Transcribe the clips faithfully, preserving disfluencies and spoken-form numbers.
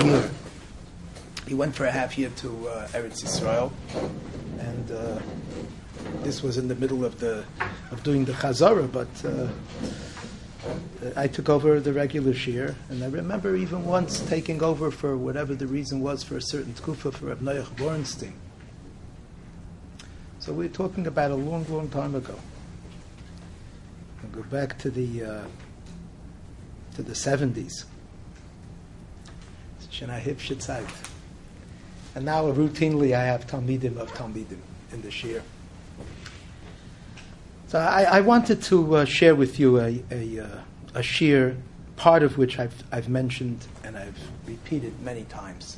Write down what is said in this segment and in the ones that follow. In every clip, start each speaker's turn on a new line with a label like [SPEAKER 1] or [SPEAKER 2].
[SPEAKER 1] year. He went for a half year to uh, Eretz Yisrael, and uh, this was in the middle of the of doing the Chazara, but uh, I took over the regular shir, and I remember even once taking over for whatever the reason was for a certain tkufa for Reb Noach Borenstein. So we're talking about a long, long time ago. We'll go back to the uh, to the seventies. Shenahib Shitzait. And now routinely I have Talmidim of Talmidim in the shir. So I, I wanted to uh, share with you a a, uh, a shir, part of which I've I've mentioned and I've repeated many times.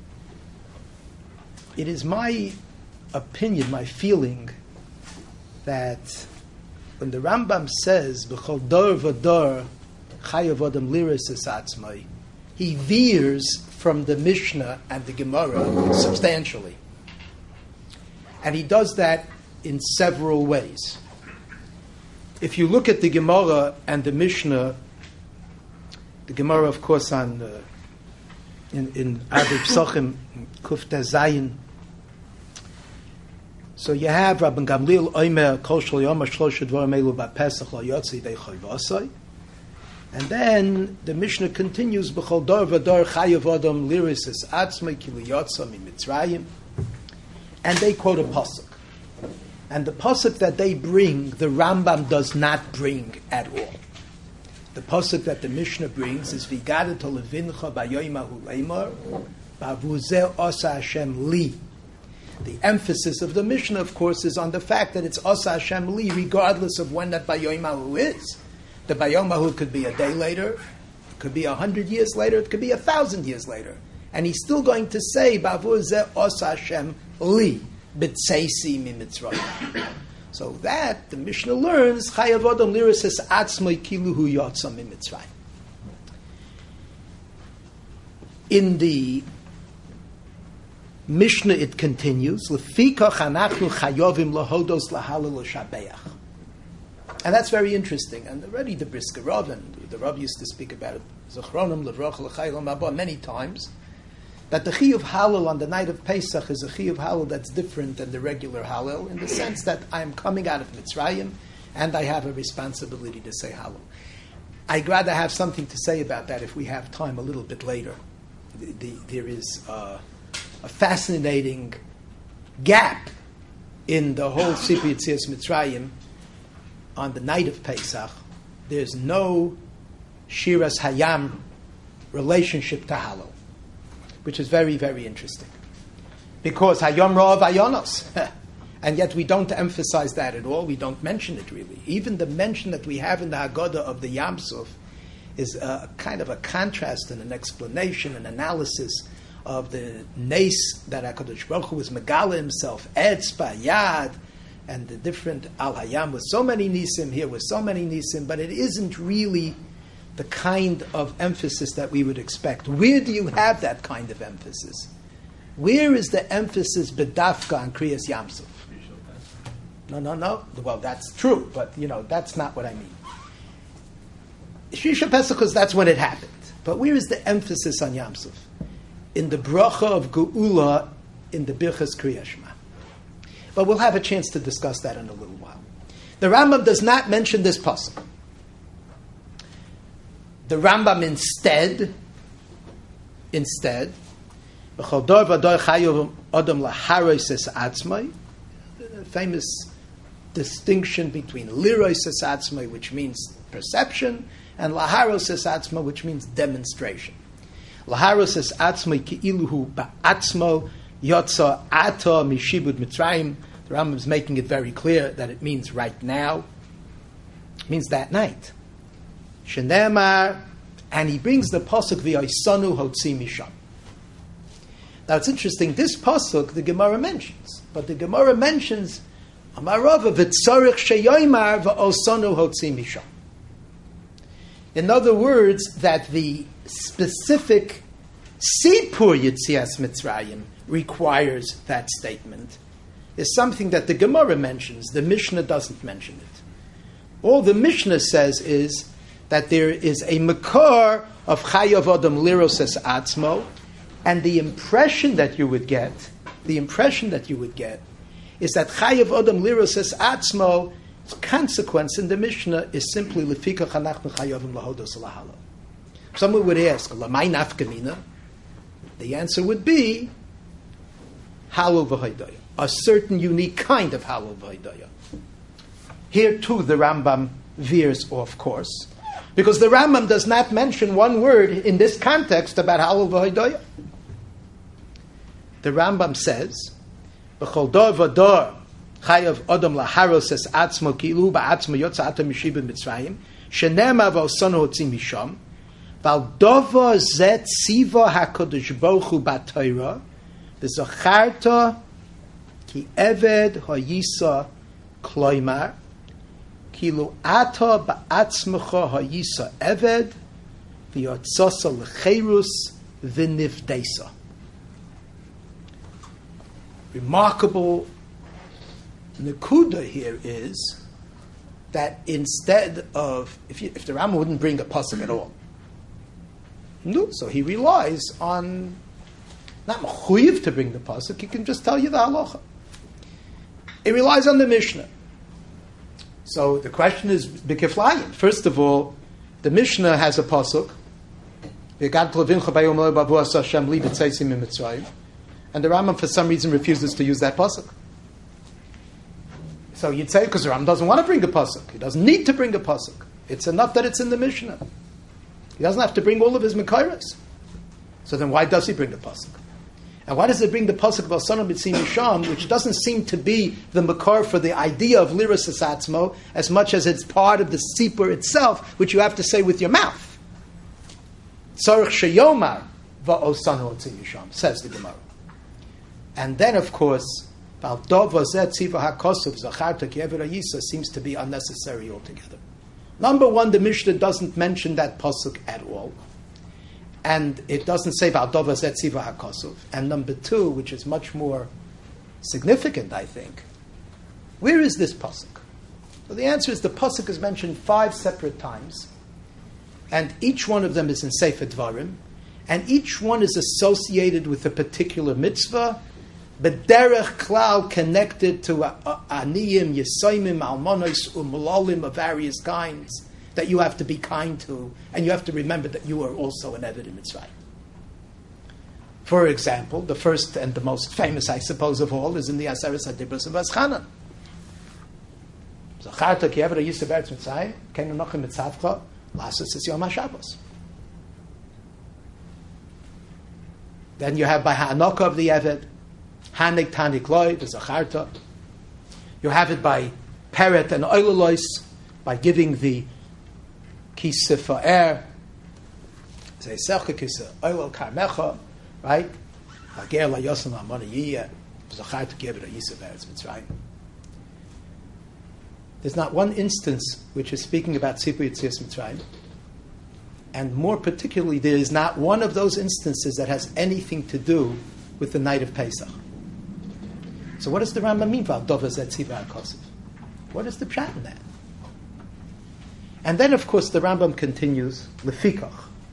[SPEAKER 1] It is my opinion, my feeling, that when the Rambam says "B'chol dor v'dor chayav adam liris es atzmai," he veers from the Mishnah and the Gemara substantially, and he does that in several ways. If you look at the Gemara and the Mishnah, the Gemara, of course, on uh, in in Adei Psachim Kuf Tezayin. So you have Rabban Gamliel Omer Kol Shel Yom Shlosh Dvarim Elu BaPesach Lo Yotzi Dei Chayvasai, and then the Mishnah continues B'chol Dor V'Dor Chayav Adam Liris Es Atzmai Ki Liyotza MiMitzrayim, and they quote a pasuk, and the pasuk that they bring, the Rambam does not bring at all. The pasuk that the Mishnah brings is V'Gada to Levincha B'Yoymahu Leimor B'Avuzeh Osa Hashem Li. The emphasis of the Mishnah, of course, is on the fact that it's Osa Hashem Li, regardless of when that Bayomahu is. The Bayomahu could be a day later, it could be a hundred years later, it could be a thousand years later. And he's still going to say, Bavur Zeh Osa Hashem Li, B'tseisi Mi Mitzrayim. So that, the Mishnah learns, Chayav Adam Liris Es Atzmai Kiluhu Yotza Mi Mitzrayim. In the Mishnah, it continues, Lefikach anachnu chayovim lahodos lahalal l'shabeach. And that's very interesting. And already the Brisker Rav, and the Rav used to speak about it, Zechronim levroch l'chaylam abba, many times, that the chiyuv halal on the night of Pesach is a chiyuv halal that's different than the regular halal, in the sense that I am coming out of Mitzrayim, and I have a responsibility to say halal. I'd rather have something to say about that if we have time a little bit later. The, the, there is Uh, a fascinating gap in the whole Sipur Yetzias Mitzrayim. On the night of Pesach, there's no Shiras Hayam relationship to Halal, which is very, very interesting. Because Hayom Ra'av Ayonos, and yet we don't emphasize that at all, we don't mention it really. Even the mention that we have in the Haggadah of the Yam Suf is a kind of a contrast and an explanation, an analysis of the Nes that HaKadosh Baruch Hu was Megala himself, Etz Ba'yad, and the different Al Hayam with so many Nisim, here with so many Nisim, but it isn't really the kind of emphasis that we would expect. Where do you have that kind of emphasis? Where is the emphasis B'dafka on Kriyas Yamsuf? No, no, no. Well, that's true, but you know, that's not what I mean. Shrisha Pesach, because that's when it happened. But where is the emphasis on Yamsuf? In the bracha of Geula, in the Birchas Kriyas Shema. But we'll have a chance to discuss that in a little while. The Rambam does not mention this pasuk. The Rambam instead, instead, the famous distinction between liros es atzmai, which means perception, and laharos es atzma, which means demonstration. Laharos es atzmai ki'iluhu ba'atzmo yotza ata mishibud mitzrayim. The Rambam is making it very clear that it means right now. It means that night. Shenemar, and he brings the pasuk v'yaisanu hotzi misham. Now it's interesting, this pasuk the Gemara mentions, but the Gemara mentions Amarava v'tzarich sheyoymar v'osanu hotzi misham. In other words, that the specific Sipur Yetzias Mitzrayim requires that statement is something that the Gemara mentions. The Mishnah doesn't mention it. All the Mishnah says is that there is a makar of Chayav Adam Liros Es Atzmo, And the impression that you would get, the impression that you would get, is that Chayav Adam Liros Es Atzmo, its consequence in the Mishnah is simply Lefika Chanachnu Chayavim Lahodos Lahala. Someone would ask, Lamai Nafkamina? The answer would be Halal V'Hoidaya, a certain unique kind of Halal V'Hoidaya. Here too the Rambam veers off course, because the Rambam does not mention one word in this context about Halal V'Hoidaya. The Rambam says, B'chol dor v'dor chayav adam laharos es atzmo ki'ilu ba'atzmo yotza atam mishiba mitzrayim shenema v'osonu hotzim misham v'al dovo zet siva hakadosh baruch hu b'Torah v'zacharta ki eved hayisa kloimar kilu ata ba'atzmecha hayisa eved v'yotzosa l'cheirus v'nivdeisa. Remarkable Nakuda here is that instead of, if, you, if the Rambam wouldn't bring a pasuk at all, no, so he relies on, not mechuyev to bring the pasuk, he can just tell you the halacha. He relies on the Mishnah. So the question is, b'kiflayin. First of all, the Mishnah has a pasuk, and the Rambam, for some reason, refuses to use that pasuk. So you'd say, because the Rambam doesn't want to bring a pasuk. He doesn't need to bring a pasuk. It's enough that it's in the Mishnah. He doesn't have to bring all of his Mekairos. So then why does he bring the pasuk? And why does he bring the pasuk of Asana B'tzim Misham, which doesn't seem to be the Makar for the idea of Liras Esatzmo, as much as it's part of the Sipur itself, which you have to say with your mouth. Tzarech Sheyomar Va'osana B'tzim Misham, says the Gemara. And then, of course, seems to be unnecessary altogether. Number one, the Mishnah doesn't mention that pasuk at all. And it doesn't say Valdova Zet Siva HaKosov. And number two, which is much more significant, I think, where is this pasuk? So the answer is the pasuk is mentioned five separate times. And each one of them is in Sefer Dvarim. And each one is associated with a particular mitzvah, but derech klal connected to aniyim, yesoimim, almonos, umulalim of various kinds that you have to be kind to, and you have to remember that you are also an Eved in Mitzrayim. For example, the first and the most famous, I suppose, of all is in the Aseres HaDibros of Aschanan. Zacharta ki Eved hayisa be'eretz Mitzrayim, kenu nochim mitzavcha, lasos es yom HaShabbos. Then you have by Ha'anokah of the Eved, Hanik Tanik Loi, the Zacharta. You have it by Peret and Oilolois, by giving the Kiseh Fa'er, Zeisecha Kiseh, Oilol Karmecha, right? Hager La Yosem HaMona Yiyeh, Zacharta Ki Eved HaYisa Be'eretz Mitzrayim. There's not one instance which is speaking about Tzipur Yetzias Mitzrayim, and more particularly, there is not one of those instances that has anything to do with the night of Pesach. So what does the Rambam mean by Dova Zet Siva HaKosov? What is the pshat in that? And then, of course, the Rambam continues, Lefikach.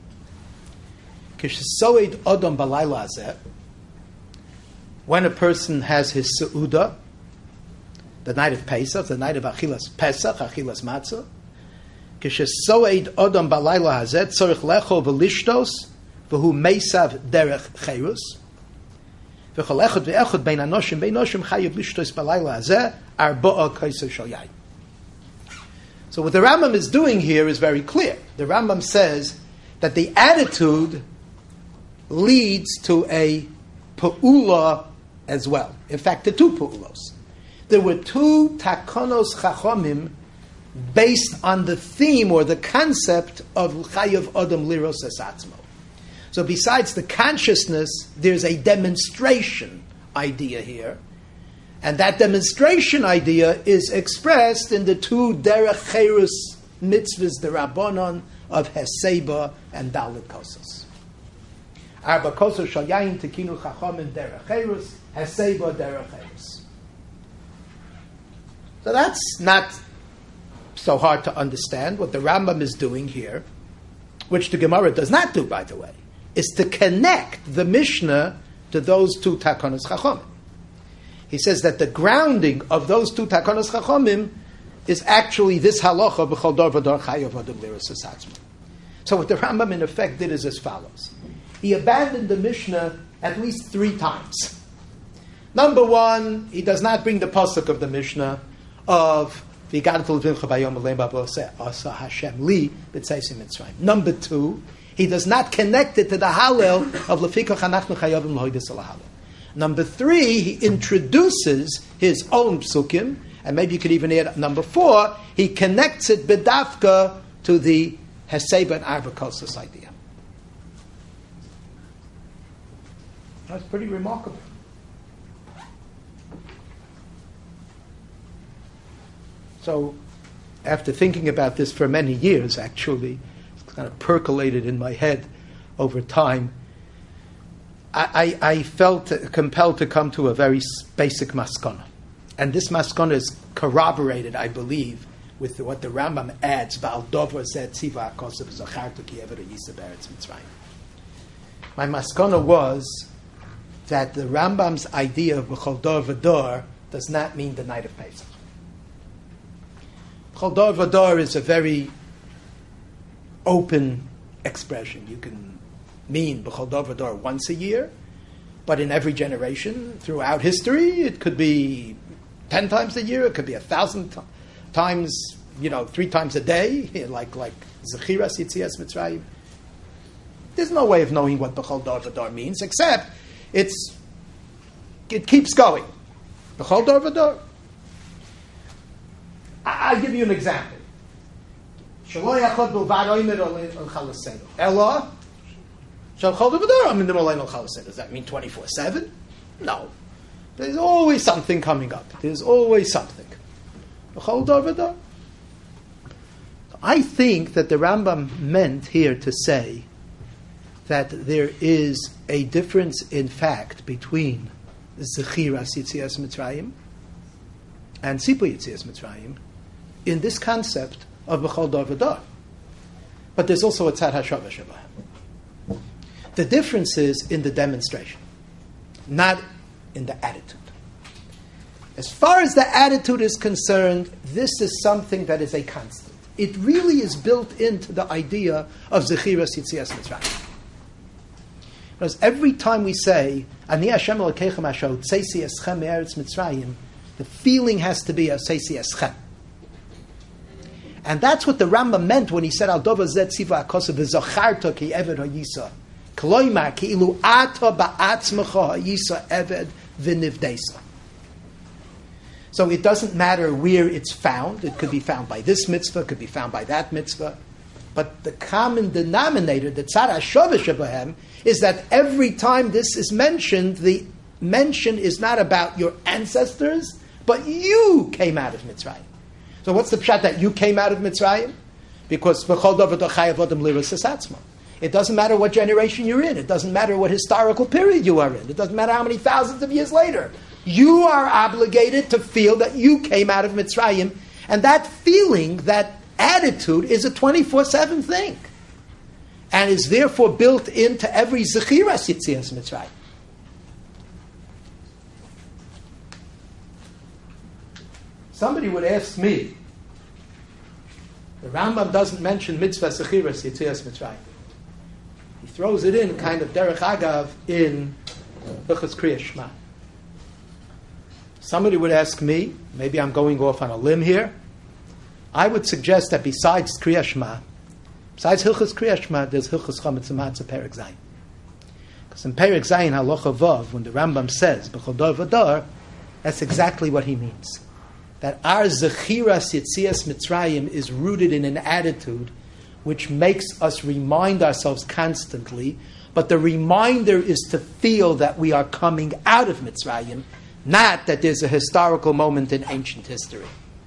[SPEAKER 1] Kishesoed Odom Balayla Azeh, when a person has his Seudah, the night of Pesach, the night of Achilas Pesach, Achilas Matzah, Kishesoed Odom Balayla Azeh, Tzorich Lecho V'lishtos, V'hu Meisav Derech Cheirus, So what the Rambam is doing here is very clear. The Rambam says that the attitude leads to a pa'ula as well. In fact, the two pa'ulos. There were two takonos chachomim based on the theme or the concept of chayav adam liros esatzmo. So besides the consciousness, there's a demonstration idea here. And that demonstration idea is expressed in the two derech cherus mitzvahs, the rabbanon of Heseba and Dalit Kosos. Arba Kosos shal yayin tekinu chachamim derech cherus, Heseba derech cherus. So that's not so hard to understand what the Rambam is doing here, which the Gemara does not do, by the way. is to connect the Mishnah to those two Takonos Chachomim. He says that the grounding of those two Takonos Chachomim is actually this halacha b'chol dor v'dor chayav adam l'irus hasatzma. So what the Rambam in effect did is as follows. He abandoned the Mishnah at least three times. Number one, he does not bring the pasuk of the Mishnah of Number two, he does not connect it to the Hallel of Lefikoch Anachnu Chayavim L'Hoydis Al Hallel. Number three, he introduces his own psukim, and maybe you could even add number four, he connects it bedafka to the Heseba and Arvakosis idea. That's pretty remarkable. So, after thinking about this for many years, actually, it's kind of percolated in my head over time, I, I, I felt compelled to come to a very basic maskana. And this maskana is corroborated, I believe, with what the Rambam adds, Ba'al Dover Zeh Tziva HaKosev Zachartu Ki Eved HaYisa B'Eretz Mitzrayim. My maskana was that the Rambam's idea of B'chol Dor V'Dor does not mean the night of Pesach. B'chol Dor V'Dor is a very open expression. You can mean B'chol Dor V'Dor once a year, but in every generation, throughout history, it could be ten times a year, it could be a thousand t- times, you know, three times a day, like like Zechiras Yitzias Mitzrayim. There's no way of knowing what B'chol Dor V'Dor means, except it's it keeps going. B'chol Dor V'Dor. I- I'll give you an example. Shelo Yachod B'Lvad Omer Al Chalasenu. Ella Shel Chol Dor V'Dor Omer Al Chalasenu. Does that mean twenty-four seven? No. There's always something coming up. There's always something. B'chol Dor V'Dor. I think that the Rambam meant here to say that there is a difference in fact between Zechiras Yitzias Mitzrayim and Tzipur Yitzias Mitzrayim in this concept of B'chol Dor V'Dor. But there's also a Tzad HaShavah Shabbat. The difference is in the demonstration, not in the attitude. As far as the attitude is concerned, this is something that is a constant. It really is built into the idea of Zechiras Yitzias Mitzrayim. Because every time we say, Ani Hashem Elokeichem Asher Hotzeisi Eschem Me'eretz Mitzrayim, the feeling has to be Hotzeisi Eschem. And that's what the Rambam meant when he said, Al Dover Zeh Tziva HaKosev V'Zacharta Ki Eved HaYisa. Kloimar Ki Ilu Ata Ba'atzmecha HaYisa Eved V'Nivdeisa. So it doesn't matter where it's found. It could be found by this mitzvah, it could be found by that mitzvah. But the common denominator, the Tzad HaShavah Shebahem, is that every time this is mentioned, the mention is not about your ancestors, but you came out of Mitzrayim. So what's the pshat that you came out of Mitzrayim? Because B'chol Dor V'Dor Chayav Adam L'Irus Hasatzma. It doesn't matter what generation you're in. It doesn't matter what historical period you are in. It doesn't matter how many thousands of years later. You are obligated to feel that you came out of Mitzrayim, and that feeling, that attitude, is a twenty-four seven thing, and is therefore built into every Zechiras Yitzias Mitzrayim. Somebody would ask me, the Rambam doesn't mention Mitzvah Zechiras Yitzias Mitzrayim. He throws it in kind of derech agav in Hilchos Kriyas Shema. Somebody would ask me, maybe I'm going off on a limb here, I would suggest that besides Kriyas Shema, besides Hilchos Kriyas Shema, there's Hilchos Chametz Matzah Perek Zayin. Because in Perek Zayin Halacha Vav, when the Rambam says B'chol Dor V'Dor, that's exactly what he means. That our Zechiras Yitzias Mitzrayim is rooted in an attitude which makes us remind ourselves constantly, but the reminder is to feel that we are coming out of Mitzrayim, not that there's a historical moment in ancient history.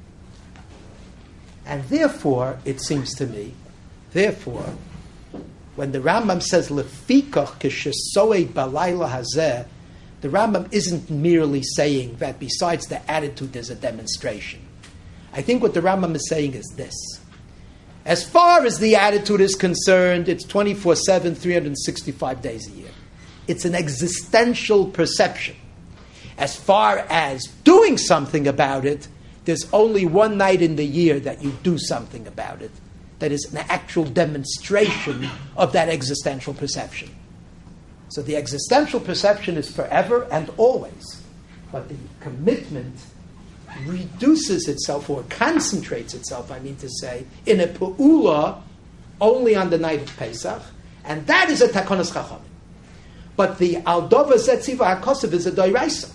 [SPEAKER 1] And therefore, it seems to me, therefore, when the Rambam says Lefikach Keshesoed Balayla Hazeh, the Rambam isn't merely saying that besides the attitude there's a demonstration. I think what the Rambam is saying is this, As far as the attitude is concerned, it's twenty-four seven, three hundred sixty-five days a year. It's an existential perception. As far as doing something about it, there's only one night in the year that you do something about it. That is an actual demonstration of that existential perception. So the existential perception is forever and always. But the commitment reduces itself or concentrates itself, I mean to say, in a pu'ula only on the night of Pesach, and that is a takonas chachamim. But the aldova zetziva hakosov is a doiraisa.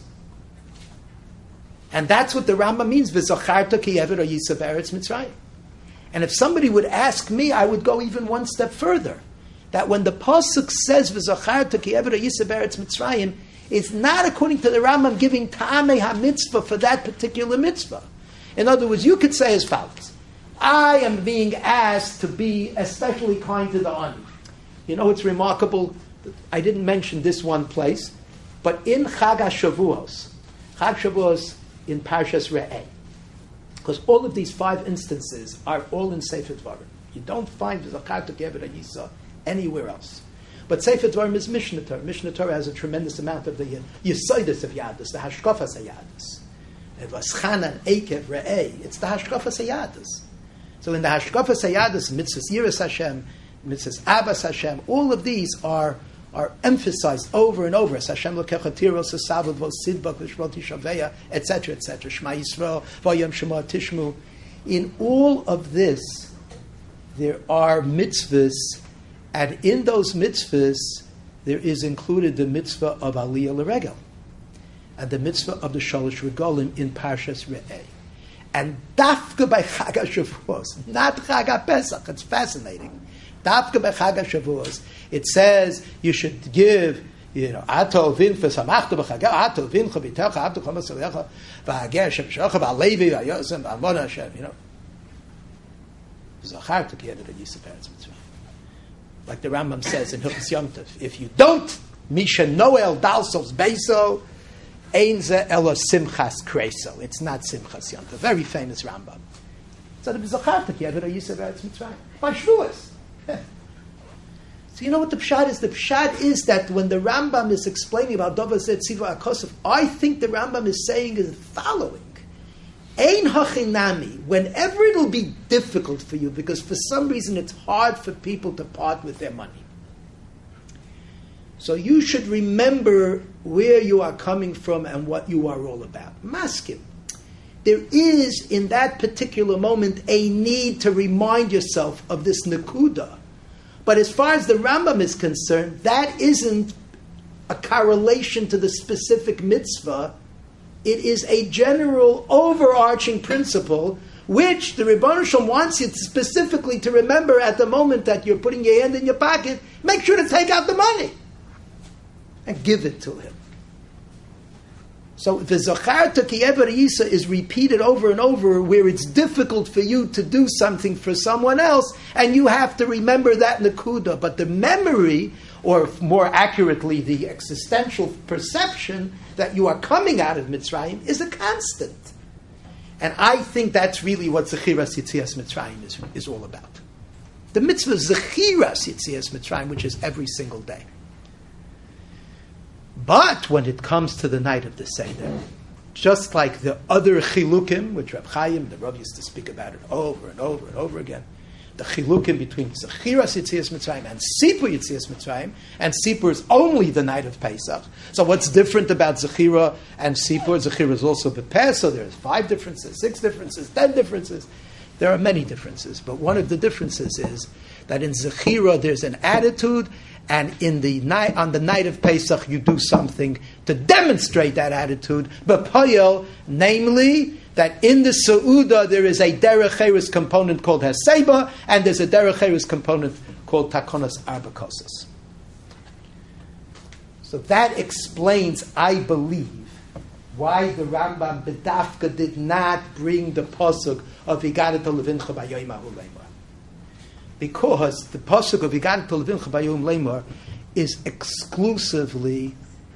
[SPEAKER 1] And that's what the Rambam means, v'zacharta ki eved ha'yisav eretz Mitzrayim. And if somebody would ask me, I would go even one step further. That when the Pasuk says v'zacharta ki eved ha'yisav eretz Mitzrayim, it's not according to the Rambam giving ta'amei ha-mitzvah for that particular mitzvah. In other words, you could say as follows. I am being asked to be especially kind to the ani. You know, it's remarkable. I didn't mention this one place, but in Chag HaShavuos, Chag Shavuos in Parshas Re'eh, because all of these five instances are all in Sefer Dvarim. You don't find V'zacharta ki eved ha'yisa anywhere else. But Sefer Dvarim is Mishnah Torah. Mishnah Torah has a tremendous amount of the Yesodus of Yadus, the Hashkafas HaYadus. V'aschanan Eikev Re'eh, it's the Hashkafas HaYadus. So in the Hashkafas HaYadus, Mitzvahs Yiras Hashem, Mitzvahs Abbas Hashem, all of these are are emphasized over and over. Hashem lokecha tiros esavod vo sidbak v'shvot tishaveya, et cetera, et cetera. Shema Yisrael v'yom shema tishmu. In all of this, there are mitzvahs, and in those mitzvahs, there is included the mitzvah of Aliyah L'Regel, and the mitzvah of the Shalosh Regalim in Parshas Re'eh. And dafka by Chag HaShavuos, not Chag HaPesach. It's fascinating. Dafka by Chag HaShavuos, it says you should give, you know, Ato vincha samachta b'chagah, Ato vincha b'techa, Ato chomas alecha, v'hager shem shocha, v'alevi, v'yosem, v'amon Hashem, you know. Zacharta ki eved ha'yisa eretz Mitzrayim. Like the Rambam says in Hilchos Yom Tov, if you don't, Misha Noel Dalsos Beiso, Ein ze elo simchas kreso. It's not simchas Yom Tov. Very famous Rambam. So the Zacharta ki eved ha'yisa eretz Mitzrayim. By Shavuos. So you know what the pshat is? The pshat is that when the Rambam is explaining about Dova Zet Tziva HaKosov, I think the Rambam is saying is the following. Ein hachinami, whenever it'll be difficult for you, because for some reason it's hard for people to part with their money. So you should remember where you are coming from and what you are all about. Maskim. There is, in that particular moment, a need to remind yourself of this nakuda. But as far as the Rambam is concerned, that isn't a correlation to the specific mitzvah. It is a general overarching principle which the Rebbeinu Shalom wants you specifically to remember at the moment that you're putting your hand in your pocket. Make sure to take out the money and give it to him. So the Zacharta ki eved ha'yisa is repeated over and over where it's difficult for you to do something for someone else, and you have to remember that nakuda. But the memory, or more accurately, the existential perception that you are coming out of Mitzrayim is a constant. And I think that's really what Zechiras Yitzias Mitzrayim is, is all about. The mitzvah Zechiras Yitzias Mitzrayim, which is every single day. But when it comes to the night of the Seder, just like the other chilukim, which Reb Chaim, the Rav used to speak about it over and over and over again, the chilukim between Zechiras Yitzias Mitzrayim and Sipur Yitzias Mitzrayim, and Sipur is only the night of Pesach. So what's different about Zechira and Sipur? Zechira is also Bepeh, so there's five differences, six differences, ten differences. There are many differences, but one of the differences is that in Zechira there's an attitude, and in the night, on the night of Pesach, you do something to demonstrate that attitude. B'poyel, namely, that in the Seudah there is a Derech Eretz component called Haseba, and there's a Derech Eretz component called Takonas Arba Kosas. So that explains, I believe, why the Rambam B'dafka did not bring the pasuk of Higadat Levincha B'Yom Ahu Leimor. Because the pasuk of Higadat Levincha B'Yom Leimor is exclusively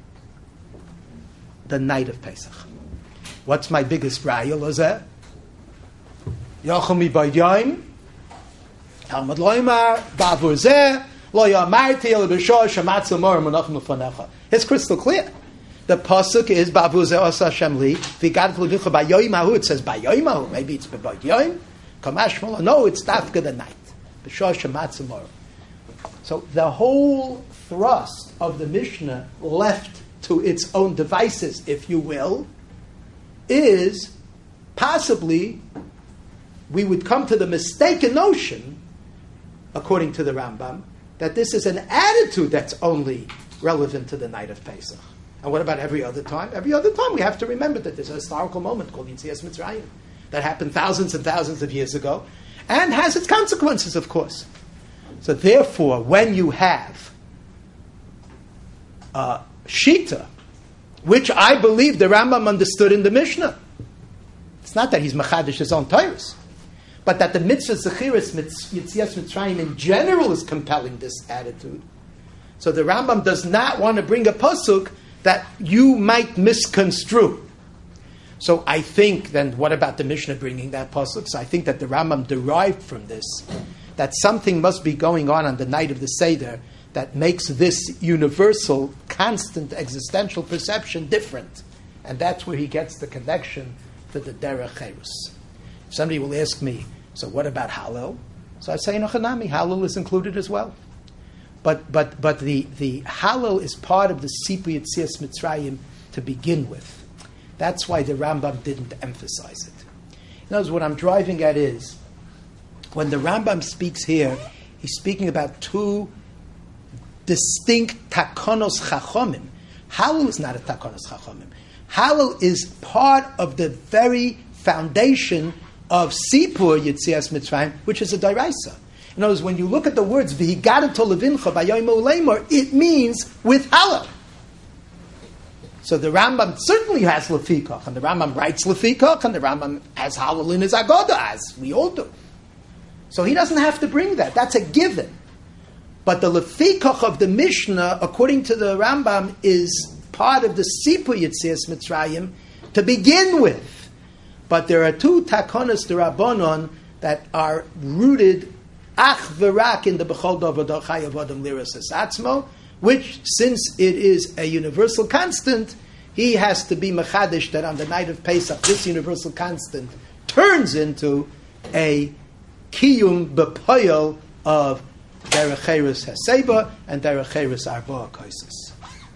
[SPEAKER 1] the night of Pesach. What's my biggest raya, Lazar? Yachami B'Yom Talmud loymar bavur zeh lo yamarti el b'shor shamatzu mor monachim lefanecha. It's crystal clear. The pasuk is bavur zeh asa Hashem li v'gadat levicha bayoyim. It says bayoyim. Maybe it's bayoyim. Kamashmal. No, it's dafka the night. B'shor shamatzu mor. So the whole thrust of the Mishnah, left to its own devices, if you will, is possibly we would come to the mistaken notion, according to the Rambam, that this is an attitude that's only relevant to the night of Pesach. And what about every other time? Every other time we have to remember that there's a historical moment called Yetzias Mitzrayim that happened thousands and thousands of years ago and has its consequences, of course. So therefore, when you have uh, Shita, which I believe the Rambam understood in the Mishnah, it's not that he's machadish his own Torahs, but that the mitzvah Zechiras Yetzias Mitzrayim in general is compelling this attitude. So the Rambam does not want to bring a pasuk that you might misconstrue. So I think then, what about the Mishnah bringing that pasuk? So I think that the Rambam derived from this that something must be going on on the night of the Seder that makes this universal, constant, existential perception different. And that's where he gets the connection to the Derech Cherus. Somebody will ask me, so what about Hallel? So I say, no, Chanami, Hallel is included as well. But but but the, the Hallel is part of the Sipur Yetzias Mitzrayim to begin with. That's why the Rambam didn't emphasize it. In other words, what I'm driving at is, when the Rambam speaks here, he's speaking about two distinct takonos chachomim. Hallel is not a takonos chachomim. Hallel is part of the very foundation of Sipur Yetzias Mitzrayim, which is a daraisa. In other words, when you look at the words v'higadato levincha b'yoyim u'leimor, it means with Hallel. So the Rambam certainly has lefikach, and the Rambam writes lefikach, and the Rambam has Hallel in his Agoda, as we all do. So he doesn't have to bring that. That's a given. But the lefikach of the Mishnah, according to the Rambam, is part of the Sipur Yetzias Mitzrayim to begin with. But there are two takonos d'Rabbanon that are rooted ach v'rak in the B'chol Dover Chayav Adam Liras Atzmo, which, since it is a universal constant, he has to be mechadish that on the night of Pesach, this universal constant turns into a kiyum b'poyel of Derech Cherus Haseba and Derech Cherus Arba Kaisis.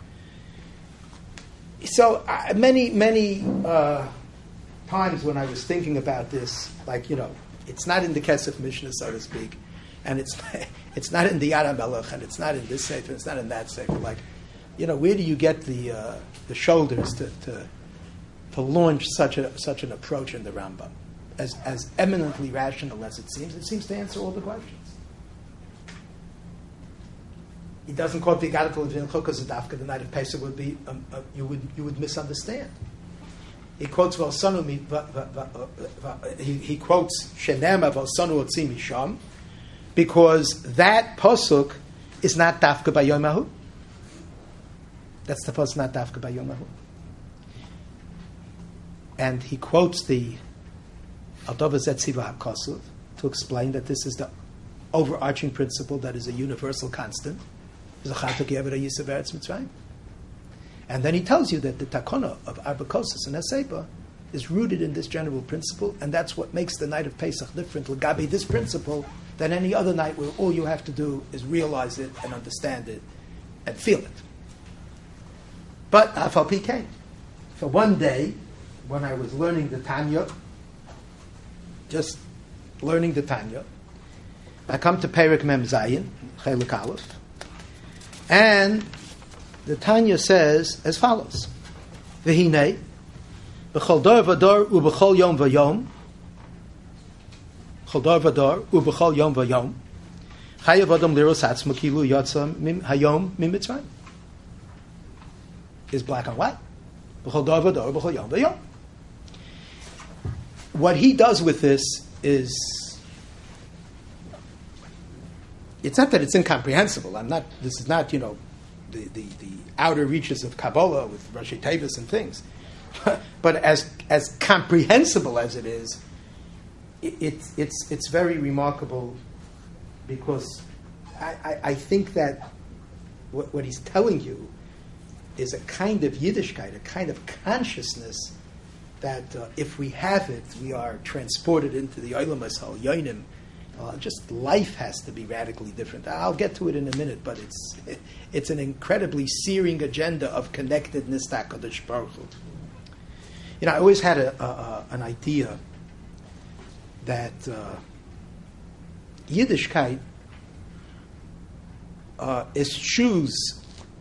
[SPEAKER 1] So uh, many, many uh, times when I was thinking about this, like, you know, it's not in the Kesef Mishnah, so to speak, and it's it's not in the Yad HaMelech, and it's not in this sefer, it's not in that sefer. Like, you know, where do you get the uh, the shoulders to, to to launch such a such an approach in the Rambam? As, as eminently rational as it seems, it seems to answer all the questions. He doesn't quote the Gadatul Vincha because the Dafka the night of Pesach would be um, uh, you would you would misunderstand. He quotes V'alsanu mi he, he quotes Shenema V'alsanu Otzi Misham because that pasuk is not Dafka by Yom Hahu. That's the pasuk not Dafka by Yom Hahu. And he quotes the to explain that this is the overarching principle that is a universal constant. And then he tells you that the takona of Arbakosis and Haseba is rooted in this general principle, and that's what makes the night of Pesach different, Lagabi, this principle, than any other night where all you have to do is realize it and understand it and feel it. But Afal P came. For one day, when I was learning the Tanya, just learning the Tanya, I come to Perek Mem Zayin, Chelik Aleph, and the Tanya says as follows: V'hinei, b'chol dor v'dor u'b'chol yom v'yom, b'chol dor v'dor u'b'chol yom v'yom, chayav adam liros atzmo kilu yotza hayom min Mitzrayim. Is black and white. B'chol dor v'dor u'b'chol yom v'yom. What he does with this is, it's not that it's incomprehensible. I'm not. This is not, you know, the, the, the outer reaches of Kabbalah with Rashi Tevis and things. But as as comprehensible as it is, it, it's it's it's very remarkable because I, I, I think that what, what he's telling you is a kind of Yiddishkeit, a kind of consciousness that uh, if we have it, we are transported into the Olam Hasal, Yoinim. Uh, just life has to be radically different. I'll get to it in a minute, but it's it, it's an incredibly searing agenda of connectedness to HaKadosh Baruch Hu. You know, I always had a, a, a, an idea that uh, Yiddishkeit uh, eschews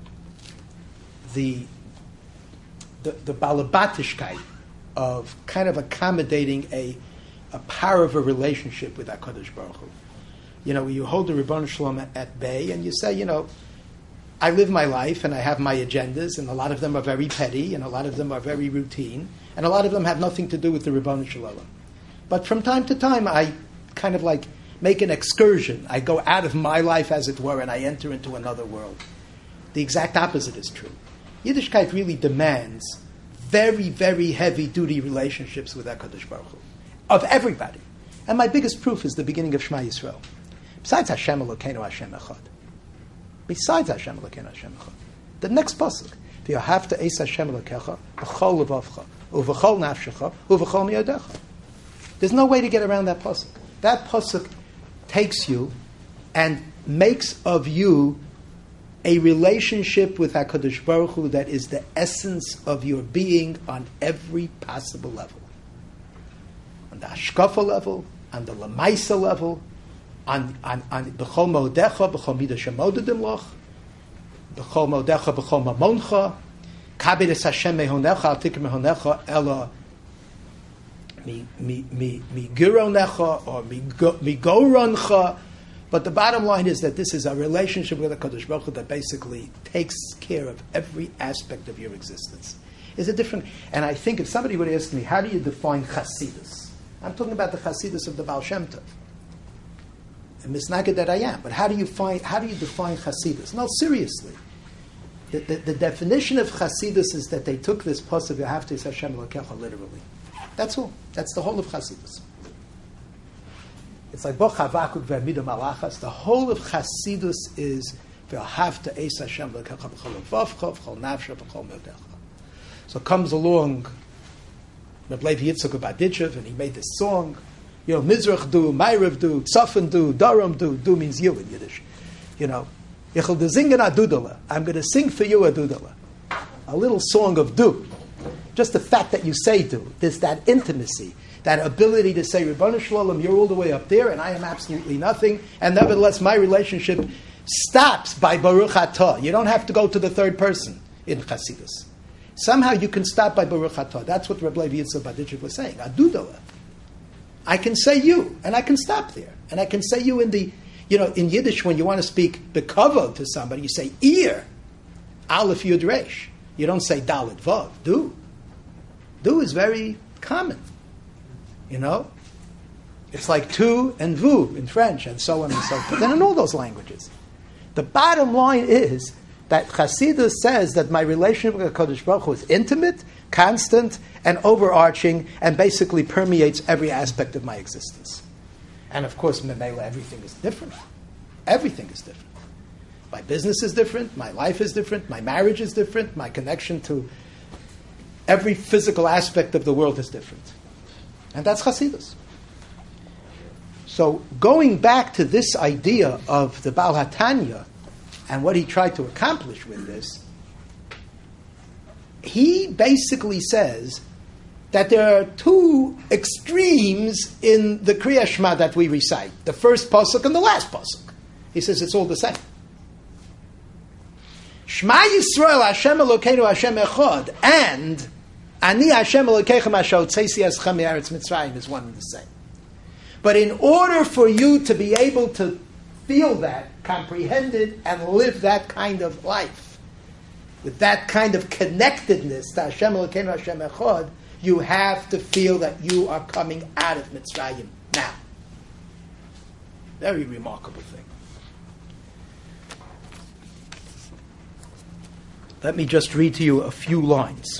[SPEAKER 1] the the, the balabatishkeit of kind of accommodating a a power of a relationship with HaKadosh Baruch Hu. You know, you hold the Ribbon Shalom at, at bay and you say, you know, I live my life and I have my agendas, and a lot of them are very petty and a lot of them are very routine and a lot of them have nothing to do with the Ribbon Shalom. But from time to time I kind of like make an excursion. I go out of my life, as it were, and I enter into another world. The exact opposite is true. Yiddishkeit really demands very, very heavy-duty relationships with HaKadosh Baruch Hu, of everybody. And my biggest proof is the beginning of Shema Yisrael. Besides Hashem Elokeinu Hashem Echad. Besides Hashem Elokeinu Hashem Echad. The next pasuk, V'yahavta eis Hashem Elokecha b'chol levavcha u'v'chol nafshecha u'v'chol miyodecha. There's no way to get around that pasuk. That pasuk takes you and makes of you a relationship with HaKadosh Baruch Hu that is the essence of your being on every possible level. On the Hashkafa level, on the Lamaisa level, on on on B'chol Modecha, B'chol Midah Shemodedim Loch, B'chol Modecha, B'chol Mamoncha, Kabed Es Hashem Mehonecha, Al Tikr Mehonecha, Ela Mi Mi Mi Mi Gironecha, or Mi Goroncha. But the bottom line is that this is a relationship with HaKadosh Baruch Hu that basically takes care of every aspect of your existence. Is it different? And I think if somebody would ask me, how do you define Chasidus? I'm talking about the Chasidus of the Baal Shem Tov. And misnaged that I am. But how do you find? How do you define Chasidus? No, seriously. The, the, the definition of Chasidus is that they took this pasuk V'yahavta Hashem Elokecha literally. That's all. That's the whole of Chasidus. It's like Boch Havakuk Ve'Midah Malachas. The whole of Chasidus is V'yahavta eis Hashem Elokecha b'chol levavcha b'chol nafshecha b'chol miyodecha. So comes along Reb Levi Yitzchak Baditchev, and he made this song. You know, Mizrach du, Ma'ariv du, Tzafon du, Daram du. Du means you in Yiddish. You know, Yichel de zingen a dudala. I'm going to sing for you a dudala. A little song of du. Just the fact that you say du. There's that intimacy, that ability to say, Ribbon Shalom, you're all the way up there, and I am absolutely nothing. And nevertheless, my relationship stops by Baruch Atah. You don't have to go to the third person in Chasidus. Somehow you can stop by Baruch Atah. That's what Reb Levi Yitzchak Baditchev was saying. Adudala. I can say you, and I can stop there. And I can say you in the, you know, in Yiddish, when you want to speak bekavod to somebody, you say ear, aleph yud resh. You don't say dalet vav. Du. Du is very common. You know? It's like tu and vu in French, and so on and so forth. And in all those languages. The bottom line is that Chasidus says that my relationship with HaKadosh Baruch Hu is intimate, constant, and overarching, and basically permeates every aspect of my existence. And of course, Memela, everything is different. Everything is different. My business is different, my life is different, my marriage is different, my connection to every physical aspect of the world is different. And that's Chasidus. So going back to this idea of the Baal HaTanya, and what he tried to accomplish with this, he basically says that there are two extremes in the Kriya Shema that we recite. The first pasuk and the last pasuk. He says it's all the same. Shema Yisrael Hashem Elokeinu Hashem Echad and Ani Hashem Elokeichem Asher Hotzeisi Eschem Me'eretz Mitzrayim is one and the same. But in order for you to be able to feel that, comprehend it, and live that kind of life, with that kind of connectedness to Hashem Elokeinu Hashem Echad, you have to feel that you are coming out of Mitzrayim now. Very remarkable thing. Let me just read to you a few lines.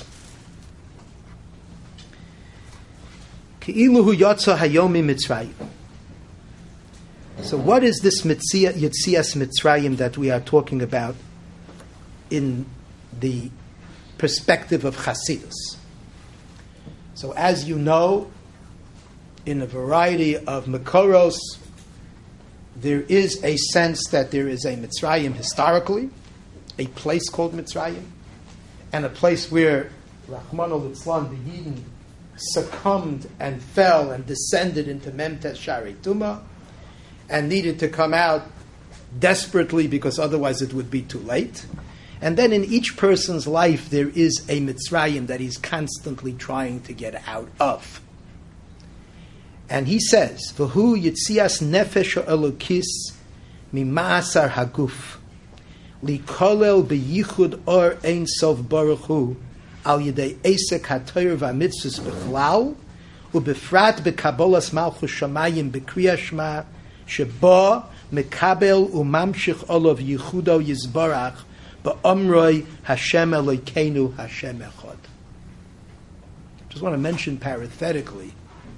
[SPEAKER 1] Ki'iluhu yotza hayom mi Mitzrayim. So what is this Mitzia, Yetzias Mitzrayim that we are talking about in the perspective of Chasidus? So as you know, in a variety of Makoros, there is a sense that there is a Mitzrayim historically, a place called Mitzrayim, and a place where Rachmana litzlan, the Yidden, succumbed and fell and descended into Memtes Sharei Tumah, and needed to come out desperately because otherwise it would be too late. And then in each person's life there is a Mitzrayim that he's constantly trying to get out of. And he says, "V'hu yitzias nefesh elokis mima'asar haguf likolel beyichud or ein sof baruch hu al yedei esek hatoyer v'amitzvus b'chlal ubefrat b'kabolas malchus shamayim b'kriya shma sheba mekabel umamshich olav yichudo yizbarach ba'amroi Hashem Elokeinu Hashem Echad." Just want to mention parenthetically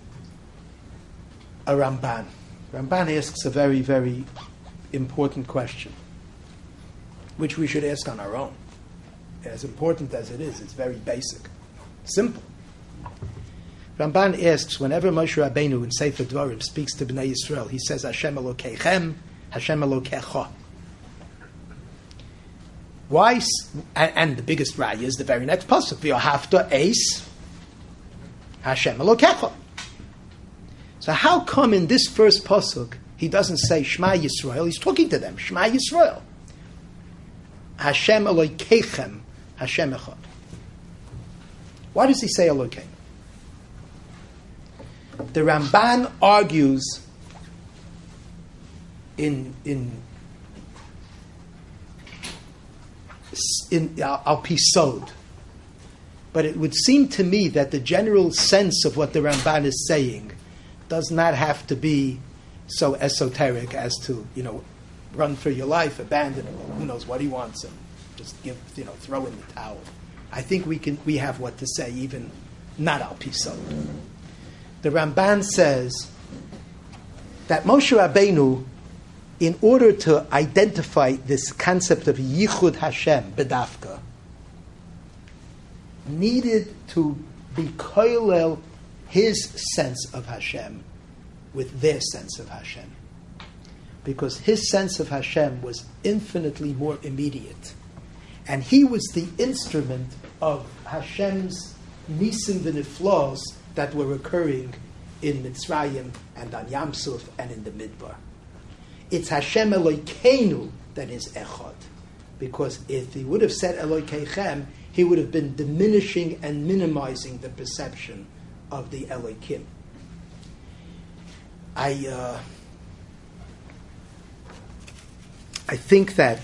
[SPEAKER 1] a Ramban. Ramban asks a very, very important question, which we should ask on our own. As important as it is, it's very basic, simple. Ramban asks, whenever Moshe Rabbeinu in Sefer Dvarim speaks to Bnei Yisrael, he says, Hashem Elokeichem, Hashem Elokecha. Why? And, and the biggest raya is the very next pasuk, V'yohavta eis Hashem Elokecha. So how come in this first pasuk he doesn't say Shema Yisrael? He's talking to them, Shema Yisrael. Hashem Elokeichem, Hashem Echad. Why does he say Elokeim? The Ramban argues in in in uh, al pisod, but it would seem to me that the general sense of what the Ramban is saying does not have to be so esoteric as to, you know, run for your life, abandon him, who knows what he wants, and just give, you know, throw in the towel. I think we can we have what to say, even not al pisod. The Ramban says that Moshe Rabbeinu, in order to identify this concept of Yichud Hashem, Bedafka, needed to be koilel his sense of Hashem with their sense of Hashem. Because his sense of Hashem was infinitely more immediate. And he was the instrument of Hashem's nisim v'niflos that were occurring in Mitzrayim and on Yam Suf and in the Midbar. It's Hashem Elokeinu that is Echad. Because if he would have said Elokeichem, he would have been diminishing and minimizing the perception of the Elokim. I uh, I think that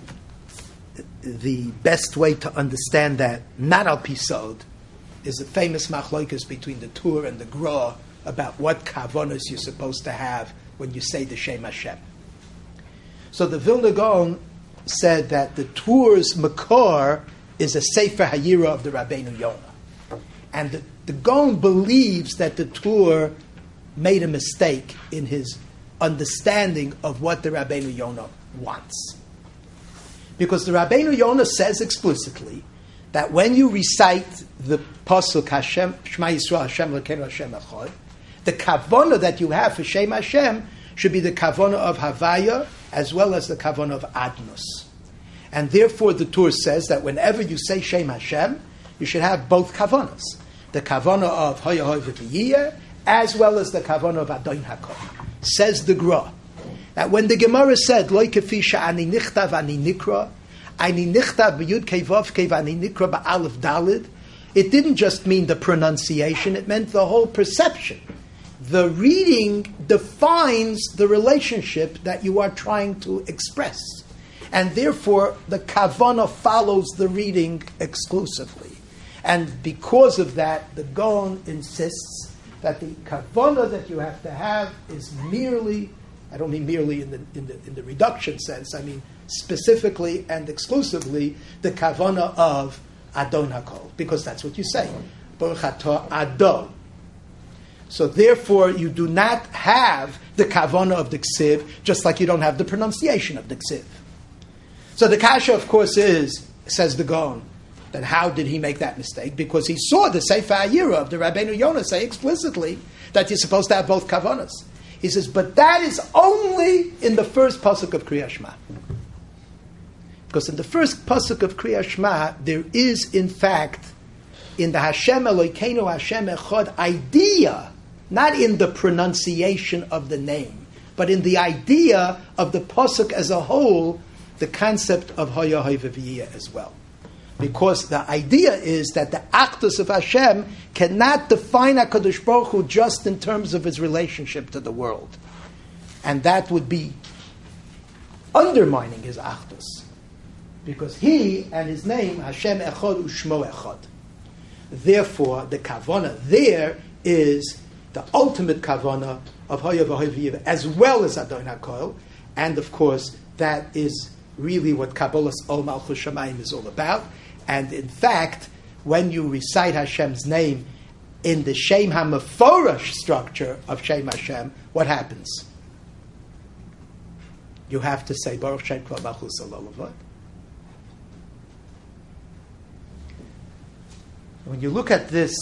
[SPEAKER 1] the best way to understand that, not al pisod, is a famous machlokas between the Tur and the Gra about what kavanos you're supposed to have when you say the Shem Hashem. So the Vilna Gaon said that the Tur's makor is a Sefer Hayira of the Rabbeinu Yonah. And the, the Gaon believes that the Tur made a mistake in his understanding of what the Rabbeinu Yonah wants. Because the Rabbeinu Yonah says explicitly that when you recite the pasuk Hashem, Shema Yisrael, Hashem Elokeinu, Hashem Echad, the kavana that you have for Shem Hashem should be the kavana of Havaya as well as the kavana of Adnus. And therefore the Tur says that whenever you say Shem Hashem, you should have both kavanas. The kavana of Hoya Hoya V'Yiyeh as well as the kavana of Adon HaKol. Says the Gra that when the Gemara said Lo kefi she'ani nichtav ani nikra, ani nichtav b'yud kei vav kei v'ani nikra ba'alef dalid, it didn't just mean the pronunciation, it meant the whole perception. The reading defines the relationship that you are trying to express. And therefore, the kavana follows the reading exclusively. And because of that, the Gaon insists that the kavana that you have to have is merely, I don't mean merely in the, in the, in the reduction sense, I mean specifically and exclusively the kavana of Adon HaKol, because that's what you say. Baruch atah Adon. So therefore, you do not have the kavana of the ksiv, just like you don't have the pronunciation of the ksiv. So the kasha, of course, is, says the Gaon, then how did he make that mistake? Because he saw the Sefer Ayira of the Rabbeinu Yonah say explicitly that you're supposed to have both kavanas. He says, but that is only in the first pasuk of Kriyat Shema. Because in the first pasuk of Kriyat Shema, there is, in fact, in the Hashem Elokeinu Hashem Echad idea, not in the pronunciation of the name, but in the idea of the pasuk as a whole, the concept of Haya Hayvaviyah as well. Because the idea is that the actus of Hashem cannot define HaKadosh Baruch Hu just in terms of his relationship to the world. And that would be undermining his actus. Because he and his name, Hashem Echad Ushmo Echad. Therefore, the kavana there is the ultimate kavana of Haya v'Hayviv as well as Adon HaKol. And of course, that is really what Kabbalas Ol Malchus Shamayim is all about. And in fact, when you recite Hashem's name in the Shem HaMeforash structure of Shem Hashem, what happens? You have to say Baruch Shem Kol Malchus Ol. When you look at this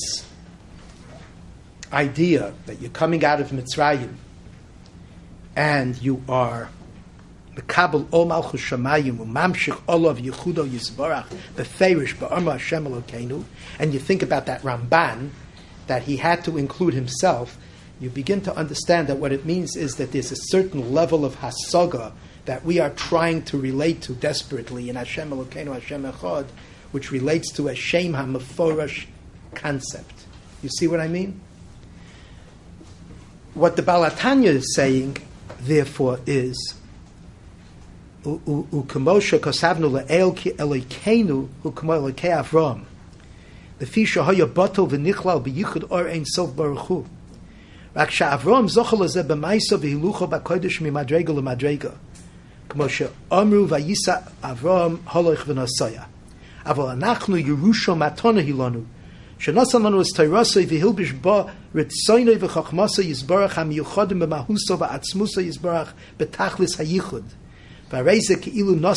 [SPEAKER 1] idea that you're coming out of Mitzrayim and you are Mekabel Ol Malchus Shamayim Umamshich Olav Yechudo Yisbarach Beferish Ba'arma Hashem Elokeinu, and you think about that Ramban that he had to include himself, you begin to understand that what it means is that there's a certain level of hasaga that we are trying to relate to desperately in Hashem Elokeinu Hashem Echad, which relates to a Shem HaMeforash concept. You see what I mean? What the Baal HaTanya is saying, therefore, is Ukemosha kosavnu le'el ki Elokeinu ukemo Elokei Avram lefi shehaya batel v'nichlal b'yichud or ein sof baruch hu rak she'Avram zochel lezeh b'maiso v'hilucho b'kodesh mimadrega lemadrega kemo she'amru v'yisa Avram holoch v'nosaya aval anachnu yerusha matana hilanu shenasan lanu es tayrasoi v'hilbish ba ritzoynoi v'chachmasa yizbarach hamiyuchodim b'mahuso v'atzmusa yizbarach b'tachlis hayichud. And that's what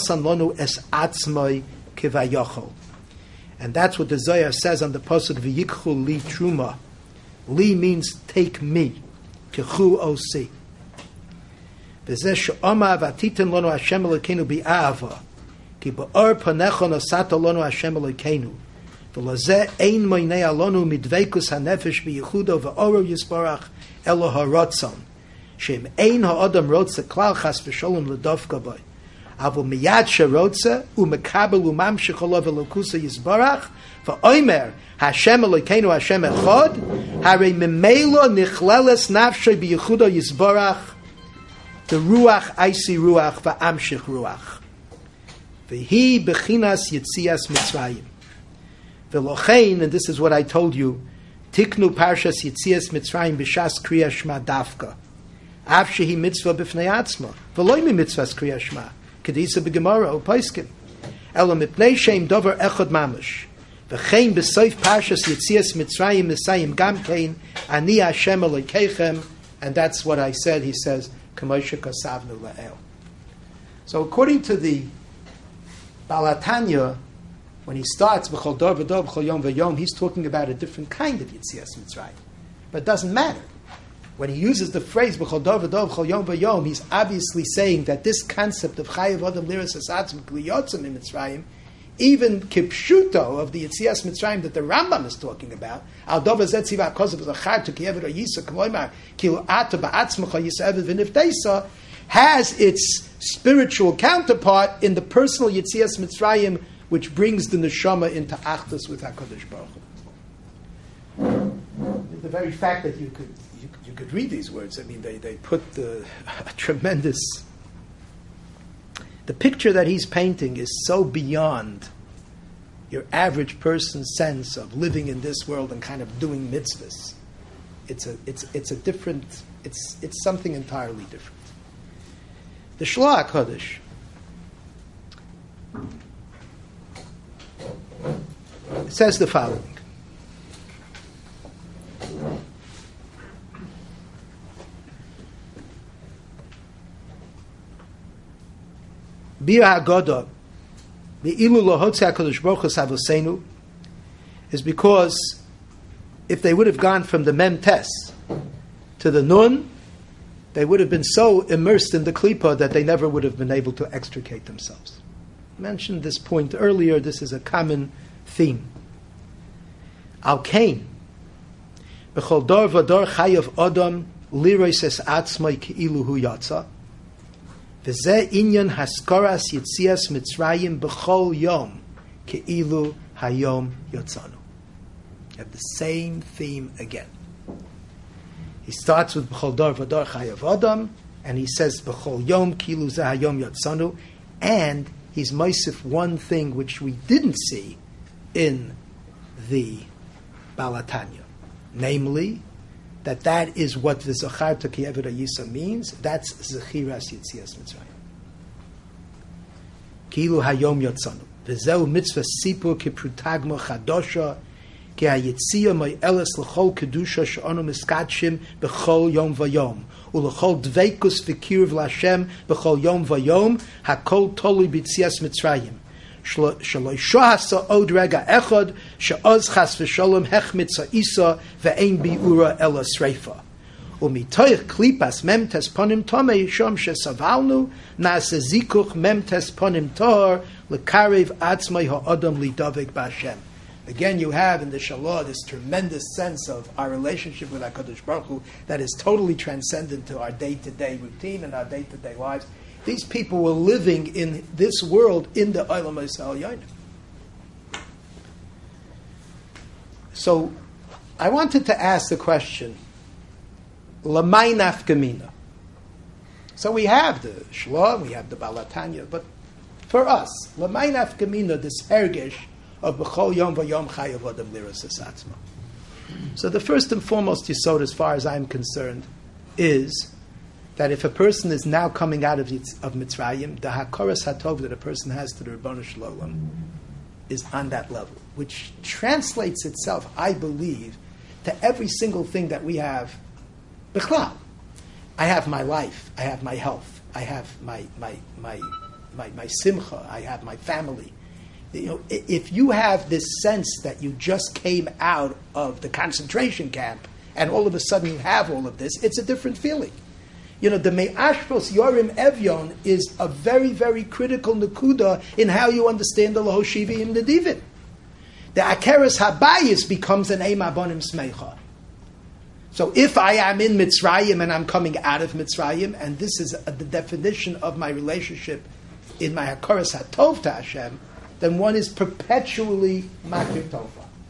[SPEAKER 1] the Zohar says on the pasuk V'yikchu li truma. Li means take me. Kechu osi. V'zeh she'omar v'atiten lonu Hashem Elokeinu bi'ava. Ki ba'or panecho nosata lonu Hashem Elokeinu. V'lozeh ein moinei alonu midveikus hanefesh b'yichudo v'oro yisbarach elo haratzon. Shem ein ha'adam rotze klal chas v'sholom l'dovka boy. Avu miyad sherotze u'mekabel u'mamshich olav elokusa yisbarach v'oimer Hashem Elokeinu Hashem Echad harei memelo nichleles nafshay b'yichudo yisbarach the ruach aisi ruach v'amshich ruach v'hi bechinas yitzias Mitzrayim v'lochein, and this is what I told you, tiknu parshas yitzias Mitzrayim b'shas kriya shma dafka. Av shehi mitzvah b'fnei atzma, v'loy mi mitzvahs kriya shema, kedisa b'gemara o paiskim. Elo mipnei shem dover echad mamash, v'chein b'soif parshas yitzias Mitzrayim misayim gam kein, ani Hashem Elokeichem, and that's what I said, he says, k'moshe kasavnu la'el. So according to the Baal HaTanya, when he starts, b'chol dor v'dor, b'chol yom v'yom, he's talking about a different kind of yitzias Mitzrayim. But it doesn't matter. When he uses the phrase b'chol dor v'dor b'chol yom v'yom, he's obviously saying that this concept of chayav adam liras asatzim kliyotzim in Mitzrayim, even kipshuto of the Yitzias Mitzrayim that the Rambam is talking about, al dov hazeh tziva kosev zachar to kiyevet or yisa k'loimar kilu ata ba'atzmacha yisavet v'nifteisa, has its spiritual counterpart in the personal Yitzias Mitzrayim, which brings the neshama into achdus with HaKadosh Baruch Hu. The very fact that you could you, you could read these words, I mean, they, they put the, a tremendous... The picture that he's painting is so beyond your average person's sense of living in this world and kind of doing mitzvahs. It's a it's it's a different it's it's something entirely different. The Shloach Kodesh it says the following. Bia Hagoda, the Ilu Lohotze HaKadosh Baruch Hu Savosenu, is because if they would have gone from the Mem Tes to the Nun, they would have been so immersed in the Klippa that they never would have been able to extricate themselves. I mentioned this point earlier. This is a common theme. Al Kain, B'chol dor v'dor chayav Adam lirois es atzmai ke'ilu hu yatsa, v'zeh inyan haskaras yitzias Mitzrayim b'chol yom ke'ilu hayom yotzanu. You have the same theme again. He starts with B'chol dor v'dor chayav Adam, and he says B'chol yom ke'ilu zeh hayom yotzanu, and he's moisif one thing which we didn't see in the Balatanya, namely that that is what the Zachar Taki Eved Yisa means. That's Zechiras Yitzias Mitzrayim. Kilu Hayom Yotzanu v'zeu mitzvah sipur kiprutagma chadosha ki hayitzia may eles l'chol kedusha she'onu miskadshim b'chol yom v'yom u'l'chol dveikus v'kirv l'Hashem b'chol yom v'yom hakol tolui b'tzias Mitzrayim. Shaloi shohasa od rega echad she'oz chas v'sholom hechmitza isa ve'ein bi'ura ela sreifa. Umitoich klipas memtes ponim tomei shom shesavalnu na'ase zikuch memtes ponim tohar l'karev atzmai ha'adam lidavik b'Hashem. Again, you have in the Shalah this tremendous sense of our relationship with HaKadosh Baruch Hu that is totally transcendent to our day-to-day routine and our day-to-day lives. These people were living in this world in the Olam Yisrael Yonim. So, I wanted to ask the question, Lamai Nafkamina. So we have the Shloh, we have the Balatanya, but for us, Lamai Nafkamina, this hergesh of B'chol Yom V'Yom Chayav Adam Liras Esatzma. So the first and foremost yisod, as far as I'm concerned, is that if a person is now coming out of, of Mitzrayim, the Hakoras Hatov that a person has to the Ribono Shel Olam is on that level, which translates itself, I believe, to every single thing that we have. B'chlal, I have my life, I have my health, I have my my my my, my simcha, I have my family. You know, if you have this sense that you just came out of the concentration camp and all of a sudden you have all of this, it's a different feeling. You know, the Me'ashpos Yorim Evyon is a very, very critical nakuda in how you understand the Lahoshivi and the Divin. The Akeres Habayis becomes an Eim Abonim Smecha. So if I am in Mitzrayim and I'm coming out of Mitzrayim, and this is a, the definition of my relationship in my Hakoras Hatov to Hashem, then one is perpetually Makir Tova.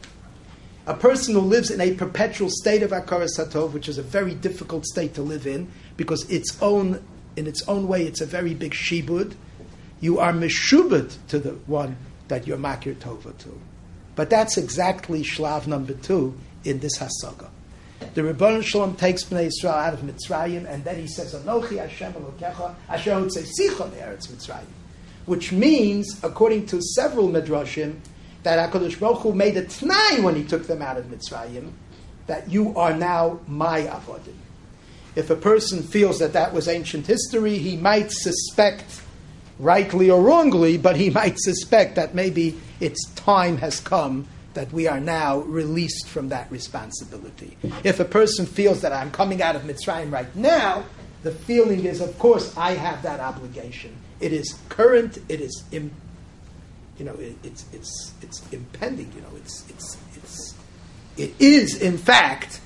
[SPEAKER 1] A person who lives in a perpetual state of Hakoras Hatov, which is a very difficult state to live in, because its own, in its own way, it's a very big shibud. You are meshubed to the one that you're Makir Tova to. But that's exactly shlav number two in this hasaga. The Ribono Shel Olam takes Bnei Yisrael out of Mitzrayim, and then he says, Anochi Hashem Elokecha asher hotzeisecha me'eretz Mitzrayim. Which means, according to several midrashim, that HaKadosh Baruch Hu made a t'nai when he took them out of Mitzrayim, that you are now my avodim. If a person feels that that was ancient history, he might suspect, rightly or wrongly, but he might suspect that maybe its time has come that we are now released from that responsibility. If a person feels that I'm coming out of Mitzrayim right now, the feeling is, of course, I have that obligation. It is current. It is, im, you know, it, it's it's it's impending. You know, it's it's it's it is in fact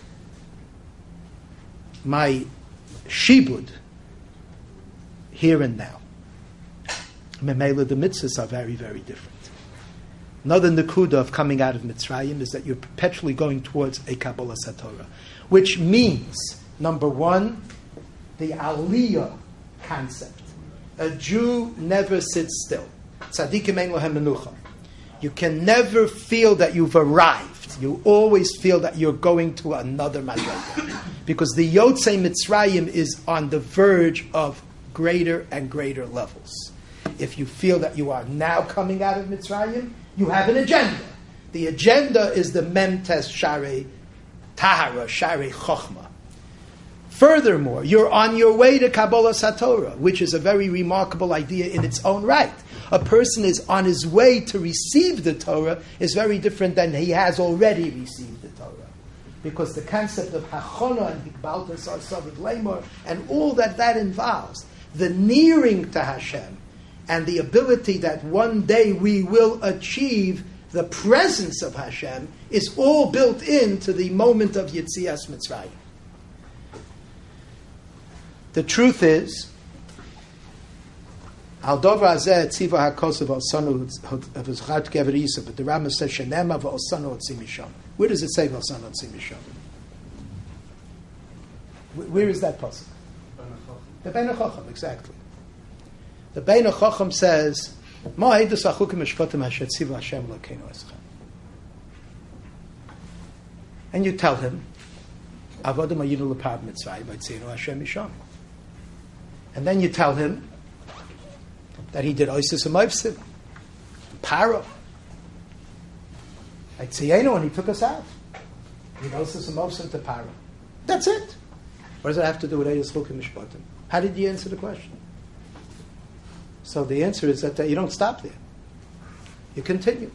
[SPEAKER 1] my shibud here and now. Memela, the mitzvahs are very very different. Another nakuda of coming out of Mitzrayim is that you're perpetually going towards a Kabbalah Satorah, which means number one, the Aliyah concept. A Jew never sits still. Tzadikim ein lohem menucha. You can never feel that you've arrived. You always feel that you're going to another madrega. Because the Yotzei Mitzrayim is on the verge of greater and greater levels. If you feel that you are now coming out of Mitzrayim, you have an agenda. The agenda is the Memtes Sharei Tahara, Sharei Chochma. Furthermore, you're on your way to Kabbalah Satorah, which is a very remarkable idea in its own right. A person is on his way to receive the Torah is very different than he has already received the Torah. Because the concept of Hachona and Hikbalta Sarsav Lemor and all that that involves, the nearing to Hashem and the ability that one day we will achieve the presence of Hashem is all built into the moment of Yetzias Mitzrayim. The truth is, Al Dovra Azeh Tziva HaKosav Al Sanu of his Chat Gever Yisa, but the Rambam says Shenema V'Al Sanu Otzi Misham. Where does it say V'Al Sanu Otzi Misham? Where is that pasuk? The Bein HaChocham, exactly. The Bein HaChocham says, Ma Eidus Achukim Mishpatim Hashem Tziva Hashem Lokeinu Eschem. And you tell him, Avodim Ayinu L'Pad Mitzvah V'Tzinu Hashem Misham. And then you tell him that he did Oisis and Moivsim, Paro. At Tziyenu, and he took us out. He did Oisis and Moivsim to Paro. That's it. What does it have to do with Eidus Chukim Mishpatim? How did you answer the question? So the answer is that, that you don't stop there. You continue.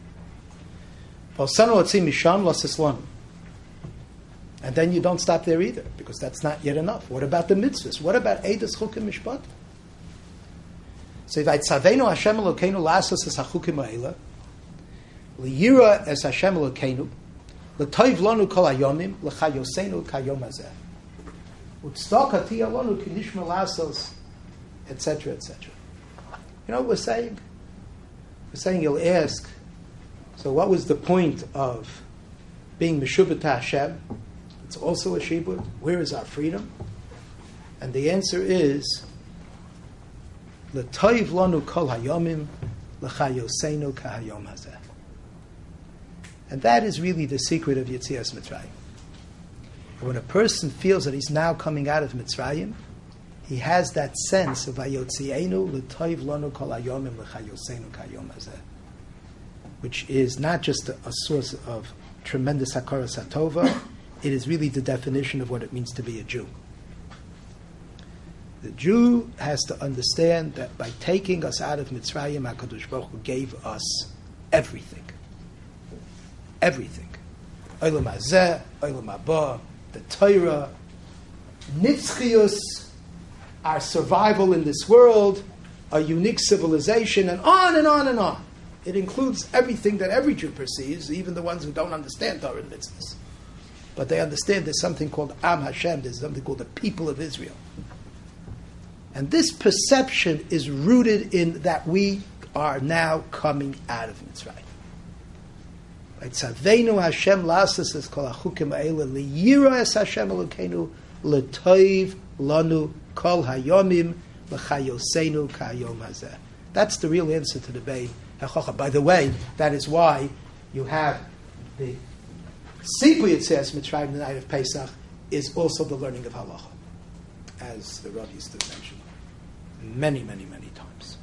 [SPEAKER 1] And then you don't stop there either, because that's not yet enough. What about the mitzvahs? What about Eidos Chukim Mishpat? So Vaytzavenu Hashem Elokeinu Lasos es HaChukim Ha'ela Liyira es Hashem Elokeinu L'toiv lonu kol hayomim L'chayosenu kayom hazeh Utzedakah tiyah lonu kinishma lasos, et cetera, et cetera. You know what we're saying? We're saying you'll ask, so what was the point of being Meshubah to Hashem? It's also a shibud. Where is our freedom? And the answer is, L'toiv lanu kol hayomim, l'chayosenu kahayom hazeh. And that is really the secret of Yetzias Mitzrayim. When a person feels that he's now coming out of Mitzrayim, he has that sense of Vayotzienu l'toiv lanu kol hayomim, l'chayosenu kahayom hazeh, which is not just a, a source of tremendous hakara satova. It is really the definition of what it means to be a Jew. The Jew has to understand that by taking us out of Mitzrayim, HaKadosh Baruch Hu gave us everything. Everything. Olam Hazeh, Olam Haba, the Torah, Nitzchius, our survival in this world, a unique civilization, and on and on and on. It includes everything that every Jew perceives, even the ones who don't understand Torah and mitzvahs. But they understand there's something called Am Hashem, there's something called the people of Israel. And this perception is rooted in that we are now coming out of Mitzrayim. Tzavenu Hashem lasas es kol hachukim ha'ela liyira es Hashem Elokeinu l'toiv lanu kol hayomim l'chayosenu ka'ayom hazeh. That's the real answer to the Bein HaChocham. By the way, that is why you have the Sipur Yetzias Mitzrayim, the night of Pesach, is also the learning of halacha, as the Rav used to mention many, many, many times.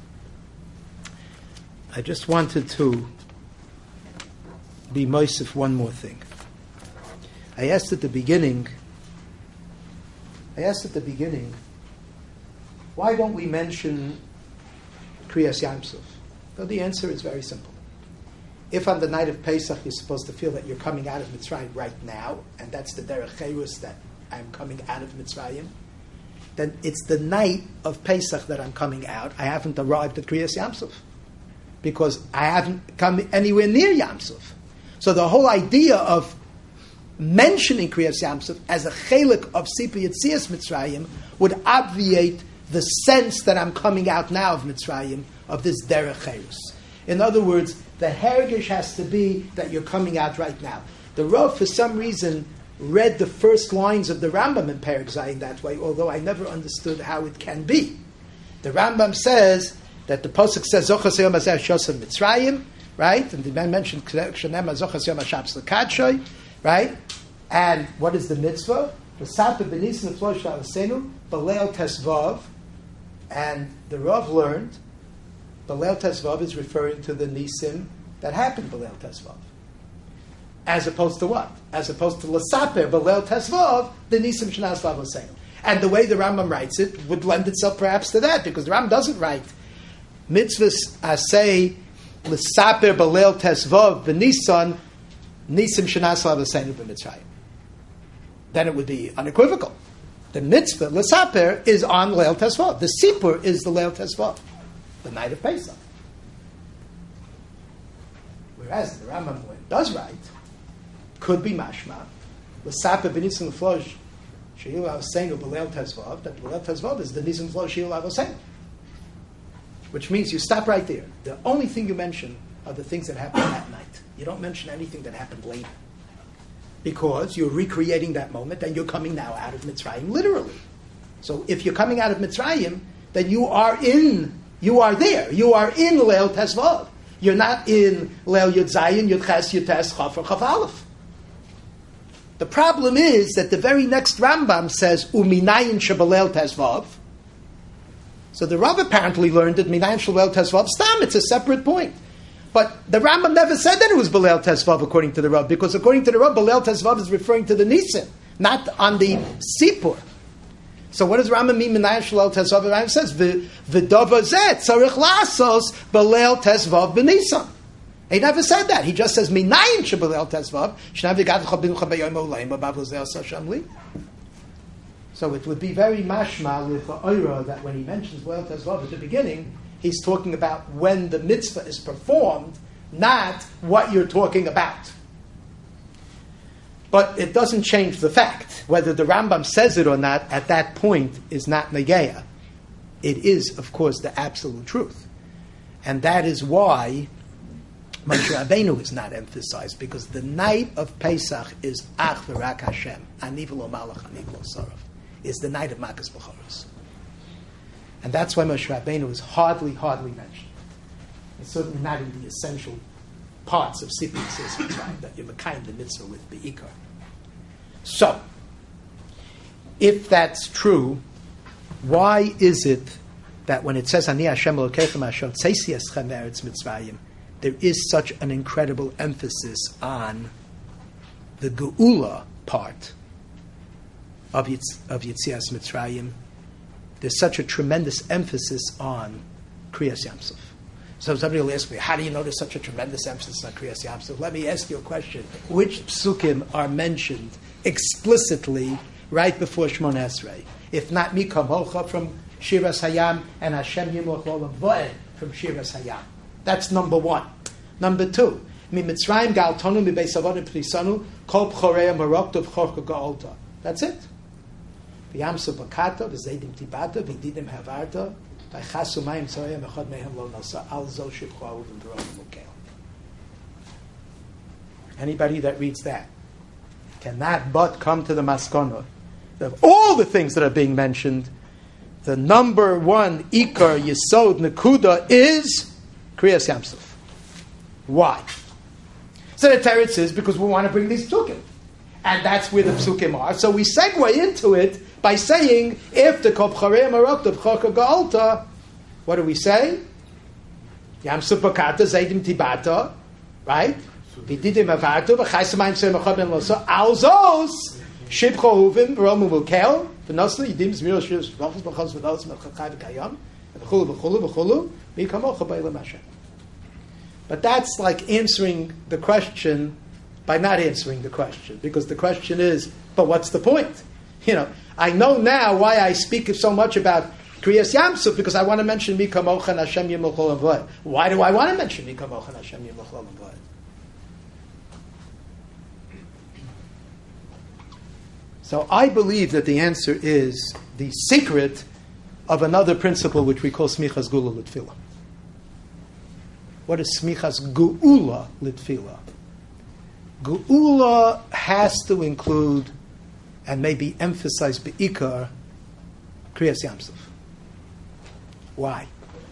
[SPEAKER 1] I just wanted to be moisef one more thing. I asked at the beginning, I asked at the beginning, why don't we mention Kriyas Yamsuf? Well, the answer is very simple. If on the night of Pesach you're supposed to feel that you're coming out of Mitzrayim right now, and that's the derech cherus that I'm coming out of Mitzrayim, then it's the night of Pesach that I'm coming out. I haven't arrived at Kriyas Yamsuf because I haven't come anywhere near Yamsuf. So the whole idea of mentioning Kriyas Yamsuf as a chelik of Sipur Yetzias Mitzrayim would obviate the sense that I'm coming out now of Mitzrayim, of this derech cherus. In other words, the hergish has to be that you're coming out right now. The Rav, for some reason, read the first lines of the Rambam in Perek Zayin that way, although I never understood how it can be. The Rambam says that the Pasuk says, Zochas Yom Hazeh Shosem Mitzrayim, right? And the man mentioned, Shenem Zochas Yom HaShabs L'Kadshoy, right? And what is the mitzvah? V'sapeh b'nisim l'flosh v'alasenu, b'leil tesvav. And the Rav learned, B'leil Tesvav is referring to the Nisim that happened B'leil Tesvav. As opposed to what? As opposed to Lasaper, Balel Tesvav, the Nisim Shnas Lavoseinu. And the way the Rambam writes it would lend itself perhaps to that, because the Rambam doesn't write mitzvahs asay Lasaper, Balel Tesvav, B'Nisan, Nisim Shnas Lavoseinu b'Mitzrayim. Then it would be unequivocal. The mitzvah, Lasaper, is on Leil Tesvav. The Sipur is the Leil Tesvav, the night of Pesach. Whereas the Rambam, when it does write, could be mashma. L'saper b'nitzim l'flosh she'il avosenu b'leil tezvav. That b'leil tezvav is the nitzim l'flosh she'il avosenu. Which means you stop right there. The only thing you mention are the things that happened that night. You don't mention anything that happened later. Because you're recreating that moment and you're coming now out of Mitzrayim, literally. So if you're coming out of Mitzrayim, then you are in, you are there. You are in Leil Tezvav. You're not in Leil Yud Zayin, Yud Ches, Yud Tes, Chaf, or Chaf Aleph. The problem is that the very next Rambam says, Uminayin Shebaleil Tezvav. So the Rav apparently learned that Minayin Shebaleil Tezvav Stam, it's a separate point. But the Rambam never said that it was Baleil Tezvav according to the Rav, because according to the Rav, Baleil Tezvav is referring to the Nisim, not on the Sipur. So what does Rambam mean, Minayin Shebaleil Tezvav? The Rambam says, V'dova zet tzarich lasos Baleil Tezvav b'Nisan. He never said that. He just says, Minayin Shebaleil Tezvav, Shnav V'gad Chabin Chabayom Olayim, Abav Lozeh Hashem Li. So it would be very mashma with the Oira that when he mentions Baleil Tezvav at the beginning, he's talking about when the mitzvah is performed, not what you're talking about. But it doesn't change the fact. Whether the Rambam says it or not, at that point, is not negeya. It is, of course, the absolute truth. And that is why Moshe Rabbeinu is not emphasized, because the night of Pesach is Ach v'Rak Hashem, Aniv lo Malach, Aniv lo Saraf, is the night of Makas B'choros. And that's why Moshe Rabbeinu is hardly, hardly mentioned. It's certainly not in the essential parts of Sipur Mitzvah that you're Mekayim the mitzvah with Be'ikar. So, if that's true, why is it that when it says Ani Hashem Elokechem Asher Tzeisi Eschem Me'eretz Mitzrayim, there is such an incredible emphasis on the Geula part of Yitz, of Yitzias Mitzrayim? There's such a tremendous emphasis on Kriyas Yamsuf. So somebody will ask me, how do you know there's such a tremendous emphasis on Kriyas Yamsuf? Let me ask you a question. Which psukim are mentioned explicitly right before Shmona Esrei? If not Mikam Holcha from Shiras Hayam and Hashem Yimloch Olam Voed from Shiras Hayam. That's number one. Number two, Mi Mitzrayim Galtonu Mi Beis Avodim P'nisanu Kol P'choreya Marokto V'chorka Ga'olta. That's it. V'yamsu B'kata V'zeidim Tibata V'didim Havarta V'chasu Mayim Tzoyem Echad Mehem Lo Nosa Al Zo Shivcho Ahuvim V'rom Mukel. Anybody that reads that cannot but come to the maskana of all the things that are being mentioned. The number one Ikar Yesod Nekuda is Kriyas Yamsuf. Why? So the Teretz is because we want to bring these psukim. And that's where the psukim are. So we segue into it by saying, after Kol P'charei Marok the V'chorka Ga'olta, what do we say? Yamsuf B'kata Zeidim Tibata, right? V'didim Avartu V'chaisamayim Tzem Echad Ben Loso Al Zos Shibcho Huvim V'romu V'kel V'nosla Yidim Zmiro Shiros V'chos V'chos V'dos V'chachai V'kayam V'chulu V'chulu V'chulu V'kamocha B'elam Hashem. But that's like answering the question by not answering the question, because the question is, but what's the point? You know, I know now why I speak so much about Kriyas Yamsuf, because I want to mention Mi Kamocha and Hashem Yimloch Olam V'ed. Why do I want to mention Mi Kamocha and Hashem Yimloch Olam V'ed? So I believe that the answer is the secret of another principle which we call Smichas Gula L'Tfilah. What is Smichas Geula L'Tfilah? Geula has to include and maybe emphasize Be'ikar Kriyas Yamsuf. Why?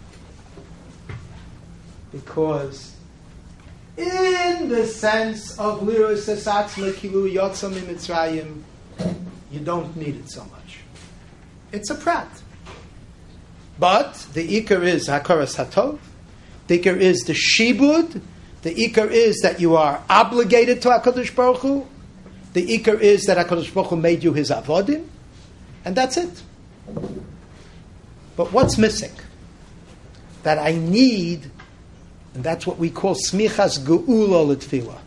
[SPEAKER 1] Because in the sense of Liros Esatzma Kilu Yotzam Mitzrayim, you don't need it so much. It's a prat. But the Ikar is Hakaras Hatov. The Ikar is the Shibud The ikar is that you are obligated to HaKadosh Baruch Hu. The ikar is that HaKadosh Baruch Hu made you his avodim. And that's it. But what's missing? That I need, and that's what we call smichas geula l'tfilah.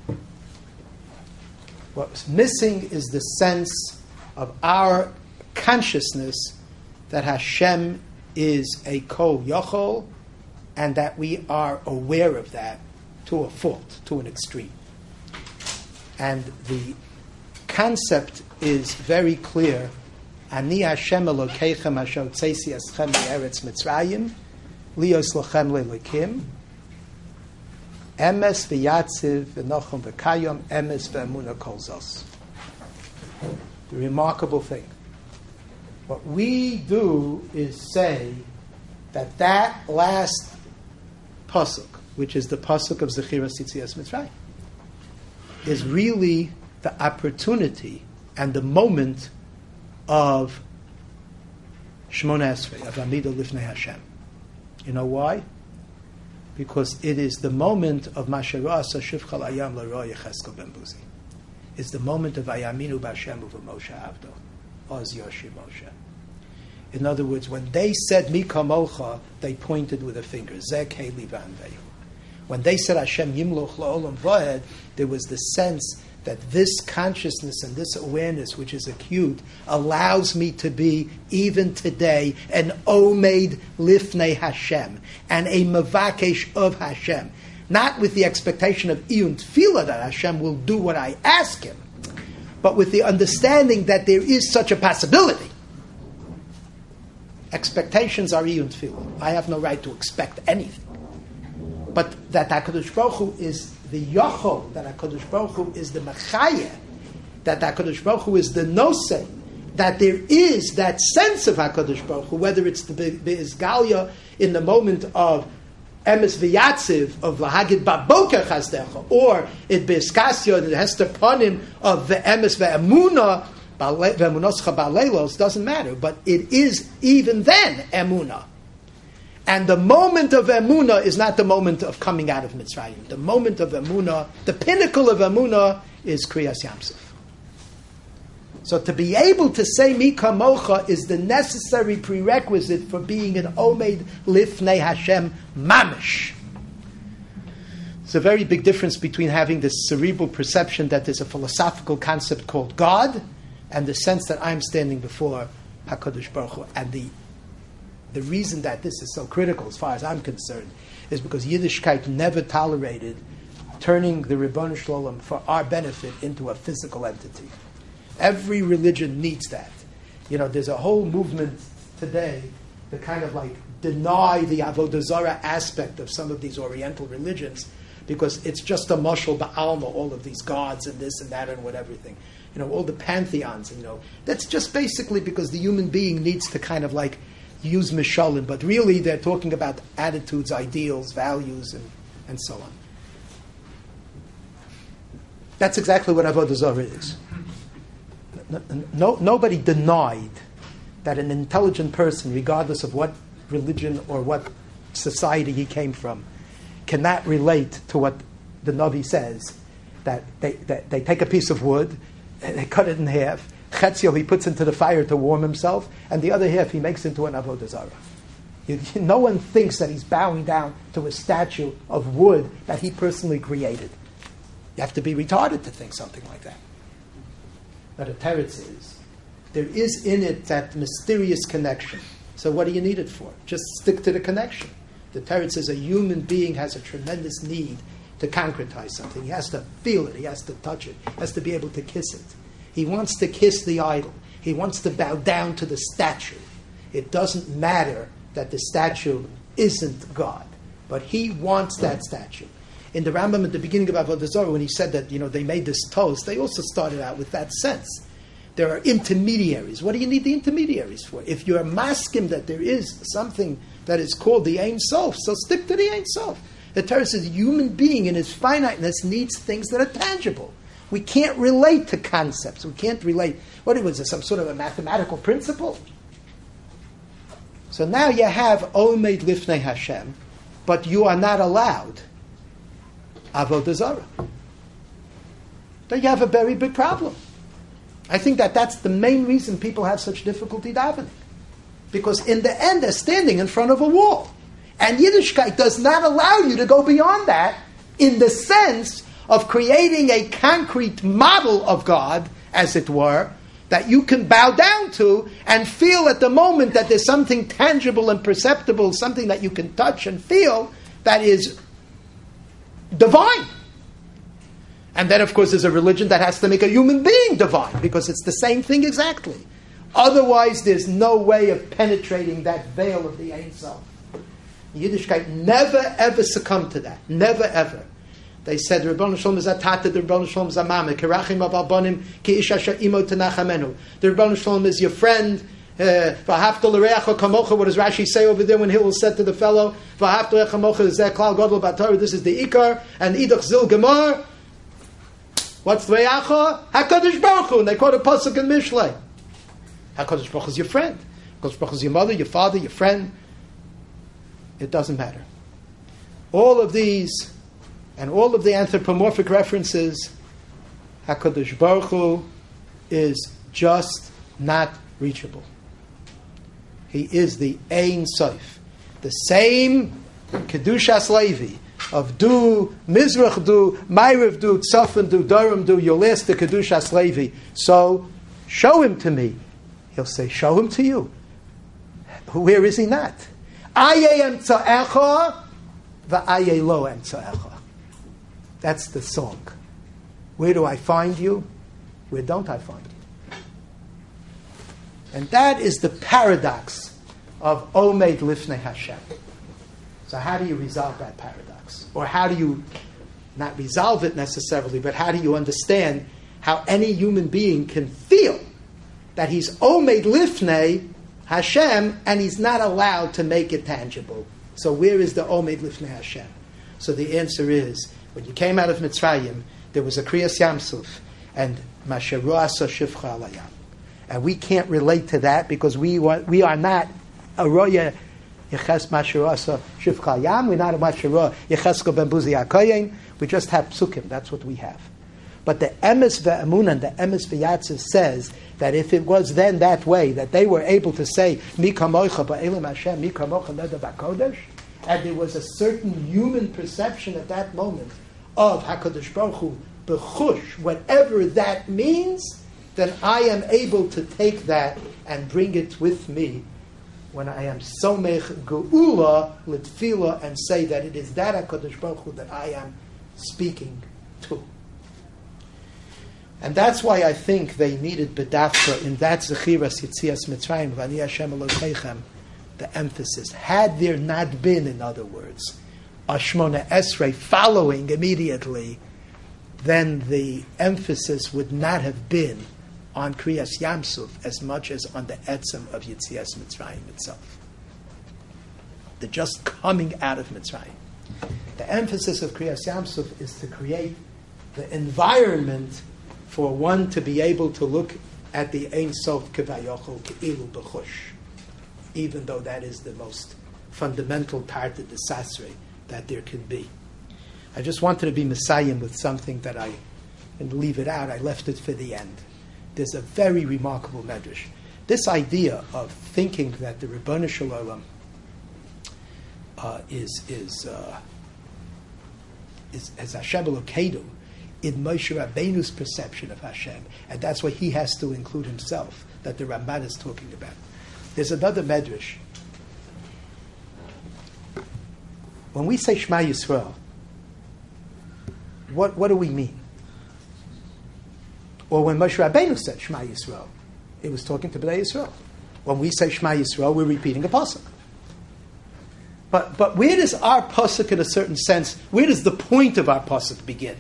[SPEAKER 1] What's missing is the sense of our consciousness that Hashem is a kol yochol, and that we are aware of that to a fault, to an extreme. And the concept is very clear. Ani Hashem Elokeichem asher tzesi eschem me'eretz Mitzrayim lios lochem le'lekim emes v'yatziv v'nochom v'kayom emes v'emunah kol zos. The remarkable thing. What we do is say that that last pasuk, which is the pasuk of Zechiras Yitzias Mitzrayim, is really the opportunity and the moment of Shmona Esrei, of Amida Lifnei Hashem. You know why? Because it is the moment of Masherah Asa Shivchal Ayam L'Roy Yecheskel Ben Buzi. It's the moment of Ayaminu B'Hashem Uva Moshe Avdo, Oz Yoshi Moshe. In other words, when they said Mika Mocha, they pointed with a finger. Zeh Keli V'Anveyu. When they said Hashem Yimloch La'olam V'ed, there was the sense that this consciousness and this awareness, which is acute, allows me to be, even today, an Omeid Lifnei Hashem, and a Mavakesh of Hashem. Not with the expectation of Iyun Tefillah that Hashem will do what I ask Him, but with the understanding that there is such a possibility. Expectations are Iyun Tefillah. I have no right to expect anything. But that HaKadosh Baruch Hu is the Yochol, that HaKadosh Baruch Hu is the Mechayeh, that HaKadosh Baruch Hu is the Nosei, that there is that sense of HaKadosh Baruch Hu, whether it's the Be'izgalia in the moment of Emes V'yatziv, of Lahagid Baboker Chazdecha, or it Be'izkasya, the Hester Ponim of the Emes Ve'emunah, Ve'emunoscha Ba'leilos, doesn't matter, but it is even then Emunah. And the moment of Emunah is not the moment of coming out of Mitzrayim. The moment of Emunah, the pinnacle of Emunah, is Kriyas Yamsuf. So to be able to say Mika Mocha is the necessary prerequisite for being an Omeid Lifnei Hashem Mamish. It's a very big difference between having this cerebral perception that there's a philosophical concept called God, and the sense that I'm standing before HaKadosh Baruch Hu. And the The reason that this is so critical, as far as I'm concerned, is because Yiddishkeit never tolerated turning the Ribbon Shalom for our benefit into a physical entity. Every religion needs that. You know, there's a whole movement today to kind of like deny the Avodah Zarah aspect of some of these Oriental religions because it's just a mashal ba'alma, all of these gods and this and that and what everything. You know, all the pantheons, you know. That's just basically because the human being needs to kind of like use mishalim, but really they're talking about attitudes, ideals, values, and, and so on. That's exactly what Avodah Zarah is. No, no, nobody denied that an intelligent person, regardless of what religion or what society he came from, cannot relate to what the Navi says, that they, that they take a piece of wood, and they cut it in half, Chetzio he puts into the fire to warm himself, and the other half he makes into an Avodah Zarah. You, you, no one thinks that he's bowing down to a statue of wood that he personally created. You have to be retarded to think something like that. But a teretz is, there is in it that mysterious connection. So what do you need it for? Just stick to the connection. The teretz is a human being has a tremendous need to concretize something. He has to feel it. He has to touch it. He has to be able to kiss it. He wants to kiss the idol. He wants to bow down to the statue. It doesn't matter that the statue isn't God, but he wants that statue. In the Rambam at the beginning of Avodah Zarah, when he said that, you know, they made this toast, they also started out with that sense. There are intermediaries. What do you need the intermediaries for? If you're maskim that there is something that is called the Ein Sof, so stick to the Ein Sof. The Torah says the human being in his finiteness needs things that are tangible. We can't relate to concepts. We can't relate. What was it, some sort of a mathematical principle? So now you have Omeid Lifnei Hashem, but you are not allowed avodah zarah. Then you have a very big problem. I think that that's the main reason people have such difficulty davening. Because in the end, they're standing in front of a wall. And Yiddishkeit does not allow you to go beyond that in the sense of creating a concrete model of God, as it were, that you can bow down to and feel at the moment that there's something tangible and perceptible, something that you can touch and feel that is divine. And then, of course, there's a religion that has to make a human being divine, because it's the same thing exactly. Otherwise, there's no way of penetrating that veil of the Ein Sof. Yiddishkeit never, ever succumbed to that. Never, ever. They said, the Rebbeinu Shalom is atata, the Rebbeinu Shalom is amame, kerachim av albonim, ki ish asher imo tenachamenu. The Rebbeinu Shalom is your friend. V'ahavta l'reacha kamocha. What does Rashi say over there when Hillel said to the fellow, V'ahavta l'reacha kamocha, zeh klal gadol b'Torah, this is the ikar, and idach zil gemar. What's l'reacha? HaKadosh Baruch Hu. And they quote a pasuk in Mishlei. HaKadosh Baruch Hu is your friend. HaKadosh Baruch Hu is your mother, your father, your friend. It doesn't matter. All of these and all of the anthropomorphic references, HaKadosh Baruch Hu is just not reachable. He is the Ein Sof. The same Kedushas Levi of do, Mizrach do, Ma'ariv do, Tzafon do, Durham do, you'll ask the Kedushas Levi, so show him to me. He'll say, show him to you. Where is he not? Aye emta'echa, va'aye lo emta'echa. That's the song. Where do I find you? Where don't I find you? And that is the paradox of Omed Lifnei Hashem. So how do you resolve that paradox? Or how do you, not resolve it necessarily, but how do you understand how any human being can feel that he's Omed Lifnei Hashem and he's not allowed to make it tangible? So where is the Omed Lifnei Hashem? So the answer is, when you came out of Mitzrayim, there was a Kriyas Yamsuf, and Masher Ro'asa Shifcha Alayam. And we can't relate to that because we want, we are not a Roya Yeches Masher Ro'asa Shifcha Alayam. We're not a Masher Ro'ah Yechesko Ben Buzi HaKoyen. We just have psukim. That's what we have. But the Emes Ve'emunah and the Emes Ve'yatziv says that if it was then that way, that they were able to say, Mi kamoicha ba'elim Hashem, Mi kamoicha neda ba'kodesh, and there was a certain human perception at that moment of HaKadosh Baruch Hu, b'chush, whatever that means, then I am able to take that and bring it with me when I am somech geula l'tfila and say that it is that HaKadosh Baruch Hu that I am speaking to. And that's why I think they needed bedafka in that Zechiras Yitzias Mitzrayim, V'ani Hashem Elokeichem, the emphasis. Had there not been, in other words, Ashmona Esrei following immediately, then the emphasis would not have been on Kriyas Yamsuf as much as on the etzem of Yitzias Mitzrayim itself. The just coming out of Mitzrayim. The emphasis of Kriyas Yamsuf is to create the environment for one to be able to look at the Ein Sof Kevayochel Ke'ilu B'chush, even though that is the most fundamental part of the Sasrei that there can be. I just wanted to be Messiah with something that I, and leave it out, I left it for the end. There's a very remarkable medrash. This idea of thinking that the Ribono Shel Olam uh, is, is, uh, is as Hashem Elokeinu, in Moshe Rabbeinu's perception of Hashem, and that's why he has to include himself, that the Ramban is talking about. There's another medrash. When we say Shema Yisrael, what, what do we mean? Or when Moshe Rabbeinu said Shema Yisrael, it was talking to Bnei Yisrael. When we say Shema Yisrael, we're repeating a pasuk. But, but where does our pasuk, in a certain sense, where does the point of our pasuk begin?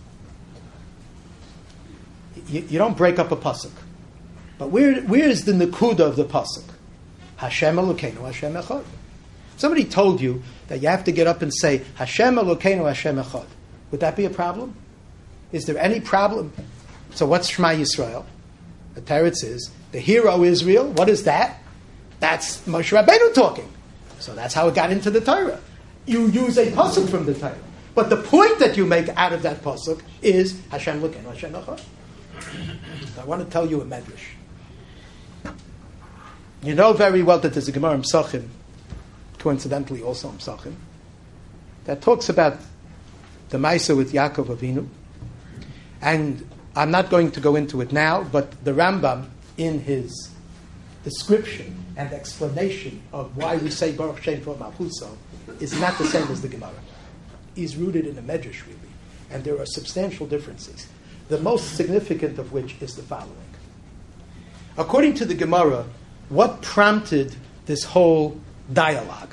[SPEAKER 1] You, you don't break up a pasuk. But where, where is the nekuda of the pasuk? Hashem Elokeinu, Hashem Echad. Somebody told you that you have to get up and say Hashem Elokeinu, Hashem Echad. Would that be a problem? Is there any problem? So what's Shema Yisrael? The Teretz is the hero Israel. What is that? That's Moshe Rabbeinu talking. So that's how it got into the Torah. You use a pasuk from the Torah. But the point that you make out of that pasuk is Hashem Elokeinu, Hashem Echad. I want to tell you a medrash. You know very well that there's a Gemara in Psachim, coincidentally also in Psachim, that talks about the Maisa with Yaakov Avinu. And I'm not going to go into it now, but the Rambam, in his description and explanation of why we say Baruch Shem for Malchuso, is not the same as the Gemara. He's rooted in the Medrash, really. And there are substantial differences. The most significant of which is the following. According to the Gemara, what prompted this whole dialogue?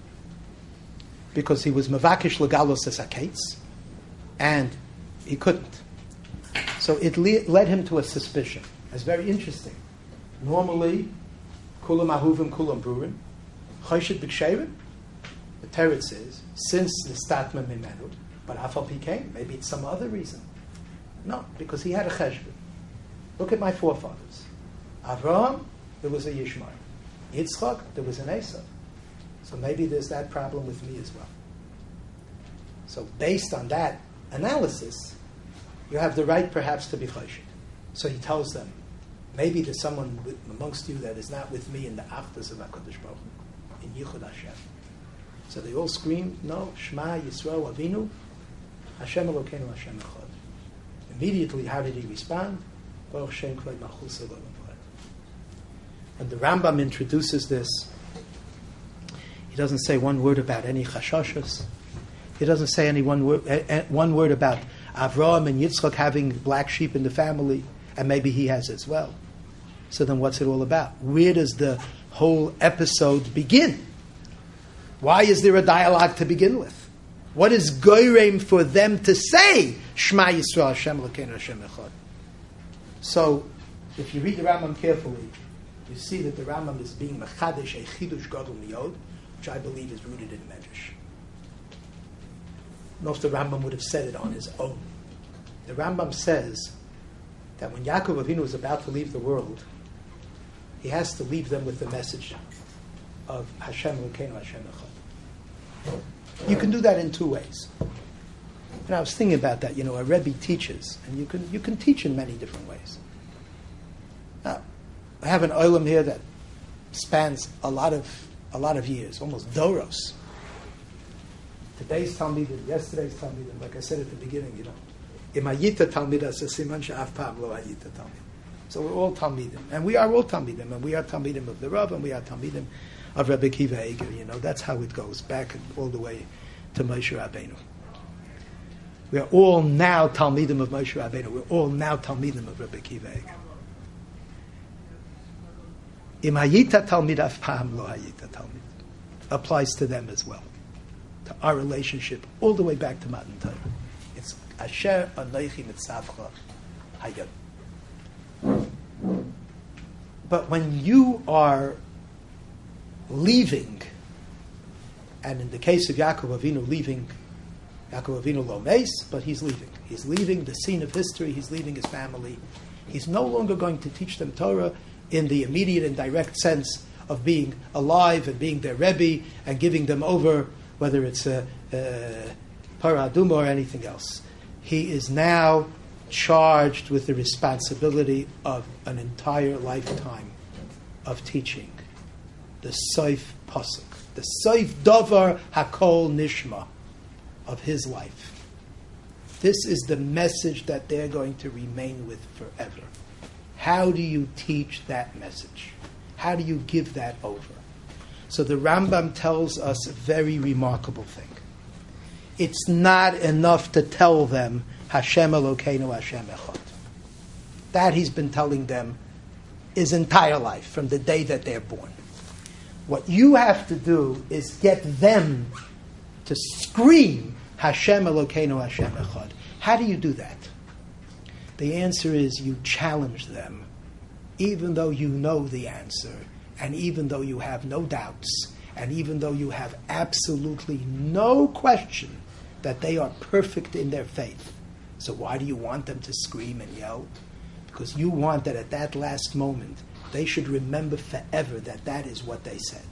[SPEAKER 1] Because he was Mavakish Legalos es HaKetz, and he couldn't. So it le- led him to a suspicion. It's very interesting. Normally, Kulam Ahuvim, Kulam Brurim, Choshet B'Ksherim, the Torah says, since the Statman Mimenu, but Afal Pikein, maybe it's some other reason. No, because he had a cheshbon. Look at my forefathers. Avraham, there was a Yishmael. Yitzchak, there was an Esav. So maybe there's that problem with me as well. So based on that analysis, you have the right perhaps to be choshed. So he tells them, maybe there's someone with, amongst you that is not with me in the Achdus of HaKadosh Baruch Hu, in Yichud Hashem. So they all scream, no, Shema Yisrael Avinu, Hashem Elokeinu Hashem Echad. Immediately, how did he respond? Baruch Shem Kvod Malchus Olam V'Ad. When the Rambam introduces this, he doesn't say one word about any chashashas. He doesn't say any one word, uh, one word about Avraham and Yitzchak having black sheep in the family, and maybe he has as well. So then what's it all about? Where does the whole episode begin? Why is there a dialogue to begin with? What is goyrem for them to say Shema Yisrael Hashem Elokeinu Hashem Echad? So, if you read the Rambam carefully, you see that the Rambam is being mechadish a chidush gadol miyod, which I believe is rooted in Medrash. Most of the Rambam would have said it on his own. The Rambam says that when Yaakov Avinu is about to leave the world, he has to leave them with the message of Hashem Elokeinu Hashem Echad. You can do that in two ways. And I was thinking about that. You know, a Rebbe teaches, and you can you can teach in many different ways. Now, I have an olam here that spans a lot of a lot of years, almost doros. Today's Talmidim, yesterday's Talmidim, like I said at the beginning, you know, Imayita Talmidah Siman Sha'af Pablo Ayita Talmid. So we're all Talmidim, and we are all Talmidim, and we are Talmidim of the Rav, and we are Talmidim of Rebbe Kiva Eger. You know, that's how it goes back all the way to Moshe Rabbeinu. We are all now Talmidim of Moshe Rabbeinu. We're all now Talmidim of Rebbe Kiva Eger. Im hayita talmid af pam lo hayita talmid applies to them as well, to our relationship all the way back to Matan Torah. It's Asher Anochi Mitzavcha Hayom. But when you are leaving, and in the case of Yaakov Avinu leaving, Yaakov Avinu lo meis, but he's leaving. He's leaving the scene of history. He's leaving his family. He's no longer going to teach them Torah in the immediate and direct sense of being alive and being their Rebbe and giving them over, whether it's a, a Parah Aduma or anything else. He is now charged with the responsibility of an entire lifetime of teaching. The Soif Pasuk, the Soif Davar Hakol Nishma of his life. This is the message that they're going to remain with forever. How do you teach that message? How do you give that over? So the Rambam tells us a very remarkable thing. It's not enough to tell them Hashem Elokeinu Hashem Echad. That he's been telling them his entire life, from the day that they're born. What you have to do is get them to scream Hashem Elokeinu Hashem Echad. How do you do that? The answer is you challenge them, even though you know the answer, and even though you have no doubts, and even though you have absolutely no question that they are perfect in their faith. So why do you want them to scream and yell? Because you want that at that last moment, they should remember forever that that is what they said.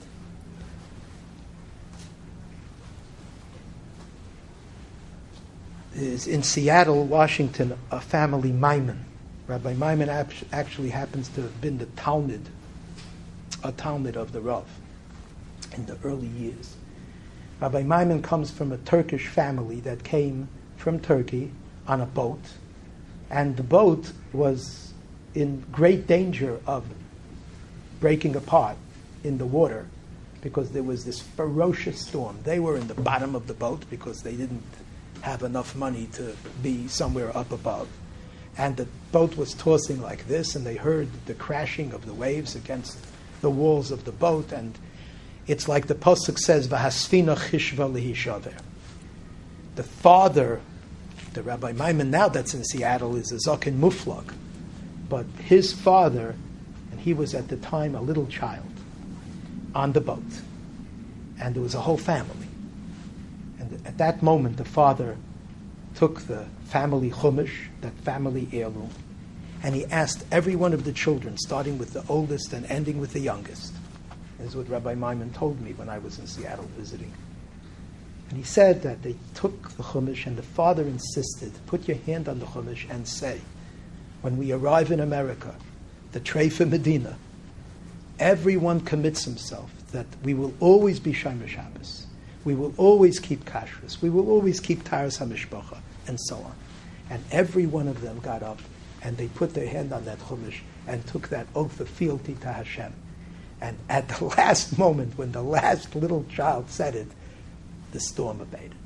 [SPEAKER 1] is in Seattle, Washington, a family Maimon. Rabbi Maimon actually happens to have been the Talmud, a Talmud of the Rav in the early years. Rabbi Maimon comes from a Turkish family that came from Turkey on a boat, and the boat was in great danger of breaking apart in the water because there was this ferocious storm. They were in the bottom of the boat because they didn't have enough money to be somewhere up above. And the boat was tossing like this, and they heard the crashing of the waves against the walls of the boat, and it's like the Pasuk says, V'hasfina chishva lihishaver. The father, the Rabbi Maimon now that's in Seattle, is a Zaken Muflag, but his father, and he was at the time a little child, on the boat, and there was a whole family. And at that moment, the father took the family chumash, that family heirloom, and he asked every one of the children, starting with the oldest and ending with the youngest. This is what Rabbi Maimon told me when I was in Seattle visiting. And he said that they took the chumash, and the father insisted, put your hand on the chumash and say, when we arrive in America, the Treifa Medina, everyone commits himself that we will always be Shomer Shabbos. We will always keep kashrus. We will always keep Taras HaMishpacha, and so on. And every one of them got up, and they put their hand on that chumash and took that oath of fealty to Hashem. And at the last moment, when the last little child said it, the storm abated.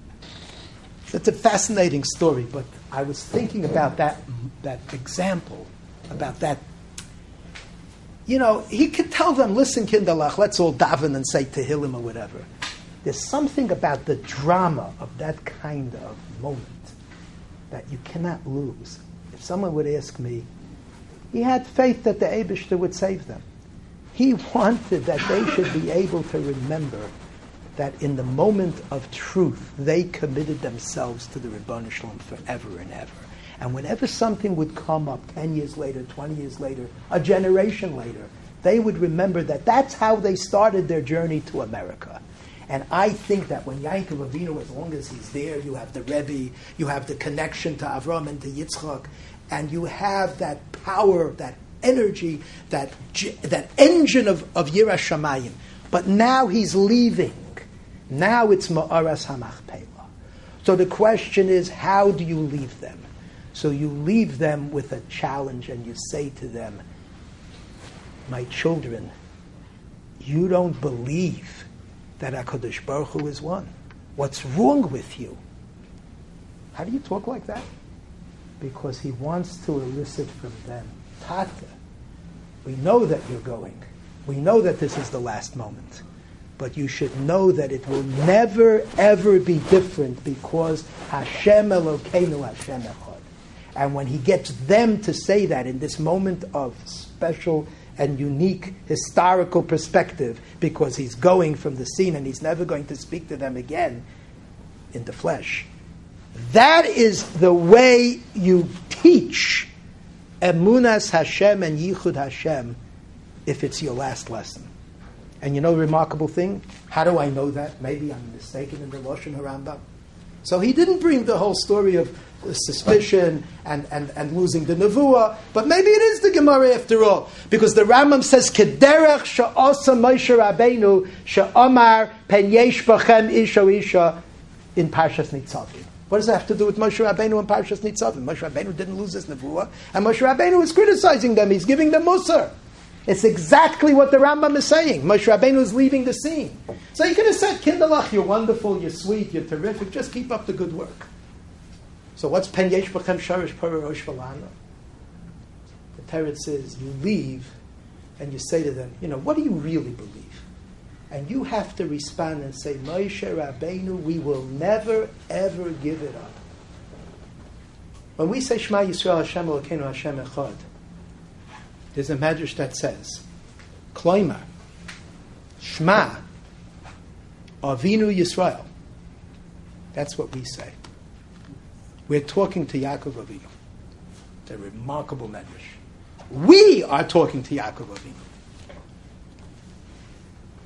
[SPEAKER 1] It's a fascinating story, but I was thinking about that, that example, about that. You know, he could tell them, listen, Kinderlach, let's all daven and say Tehillim or whatever. There's something about the drama of that kind of moment that you cannot lose. If someone would ask me, he had faith that the Eibishter would save them. He wanted that they should be able to remember that in the moment of truth, they committed themselves to the Ribbon Shalom forever and ever. And whenever something would come up ten years later, twenty years later, a generation later, they would remember that that's how they started their journey to America. And I think that when Yaakov Avinu, as long as he's there, you have the Rebbe, you have the connection to Avram and to Yitzchak, and you have that power, that energy, that that engine of, of Yirah Shamayim. But now he's leaving. Now it's Ma'aras HaMachpelah. So the question is, how do you leave them? So you leave them with a challenge, and you say to them, my children, you don't believe that HaKadosh Baruch Hu is one. What's wrong with you? How do you talk like that? Because he wants to elicit from them, Tata, we know that you're going. We know that this is the last moment. But you should know that it will never, ever be different, because Hashem Elokeinu Hashem Echad. And when he gets them to say that in this moment of special and unique historical perspective, because he's going from the scene and he's never going to speak to them again in the flesh, that is the way you teach Emunas Hashem and Yichud Hashem if it's your last lesson. And you know the remarkable thing? How do I know that? Maybe I'm mistaken in the Lashon HaRambam. So he didn't bring the whole story of suspicion and, and, and losing the Nevuah, but maybe it is the Gemara after all. Because the Rambam says, Kederech she'asa Moshe Rabbeinu she'amar pen yesh bachem isha isha in Parshas Nitzavim. What does that have to do with Moshe Rabbeinu and Parshas Nitzavim? Moshe Rabbeinu didn't lose his Nevuah, and Moshe Rabbeinu is criticizing them. He's giving them Musar. It's exactly what the Rambam is saying. Moshe Rabbeinu is leaving the scene. So you could have said, Kinderlach, you're wonderful, you're sweet, you're terrific, just keep up the good work. So what's Pen Yesh B'chem Sharish Pora Rosh Valana? The Teretz says, you leave and you say to them, you know, what do you really believe? And you have to respond and say, Moshe Rabbeinu, we will never, ever give it up. When we say Shema Yisrael Hashem Elokeinu Hashem Echad, there's a medrash that says, Kloimar, Shema, Avinu Yisrael. That's what we say. We're talking to Yaakov Avinu. It's a remarkable medrash. We are talking to Yaakov Avinu.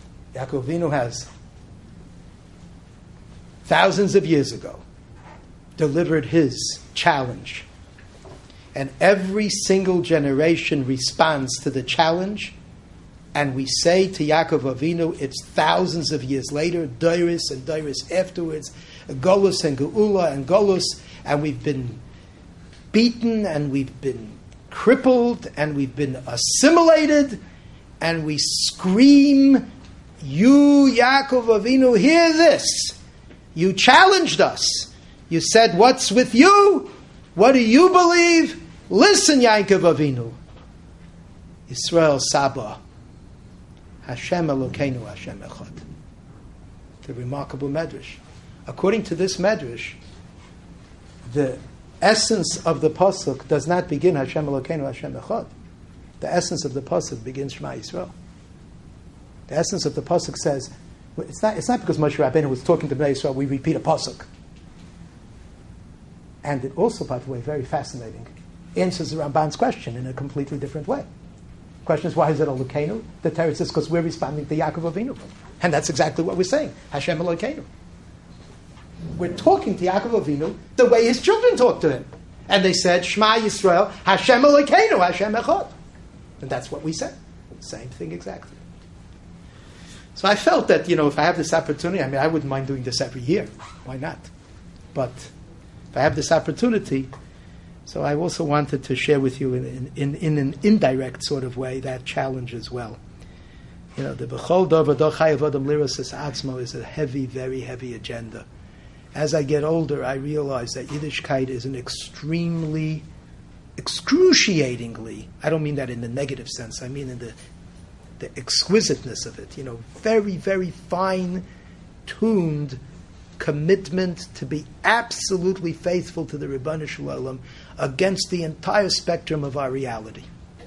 [SPEAKER 1] Yaakov Avinu has thousands of years ago delivered his challenge. And every single generation responds to the challenge. And we say to Yaakov Avinu, it's thousands of years later, Dairis and Dairis afterwards, Golus and Geula and Golus, and we've been beaten and we've been crippled and we've been assimilated, and we scream, you, Yaakov Avinu, hear this. You challenged us. You said, what's with you? What do you believe? Listen, Yaakov Avinu. Yisrael Saba. Hashem Elokeinu Hashem Echad. The remarkable medrash. According to this medrash, the essence of the pasuk does not begin Hashem Elokeinu Hashem Echad. The essence of the pasuk begins Shema Yisrael. The essence of the pasuk says, it's not, it's not because Moshe Rabbeinu was talking to Bnei Yisrael, we repeat a pasuk. And it also, by the way, very fascinating, answers the Ramban's question in a completely different way. The question is, why is it Elokeinu? The Torah says, because we're responding to Yaakov Avinu. And that's exactly what we're saying. Hashem Elokeinu. We're talking to Yaakov Avinu the way his children talk to him. And they said, Shema Yisrael, Hashem Elokeinu, Hashem Echad. And that's what we said. Same thing exactly. So I felt that, you know, if I have this opportunity, I mean, I wouldn't mind doing this every year. Why not? But if I have this opportunity, so I also wanted to share with you in, in, in an indirect sort of way that challenge as well. You know, the B'chol Dov V'do Chayav Adam Liros Es Atzmo is a heavy, very heavy agenda. As I get older, I realize that Yiddishkeit is an extremely, excruciatingly, I don't mean that in the negative sense, I mean in the, the exquisiteness of it, you know, very, very fine-tuned commitment to be absolutely faithful to the Ribbon Shalom against the entire spectrum of our reality.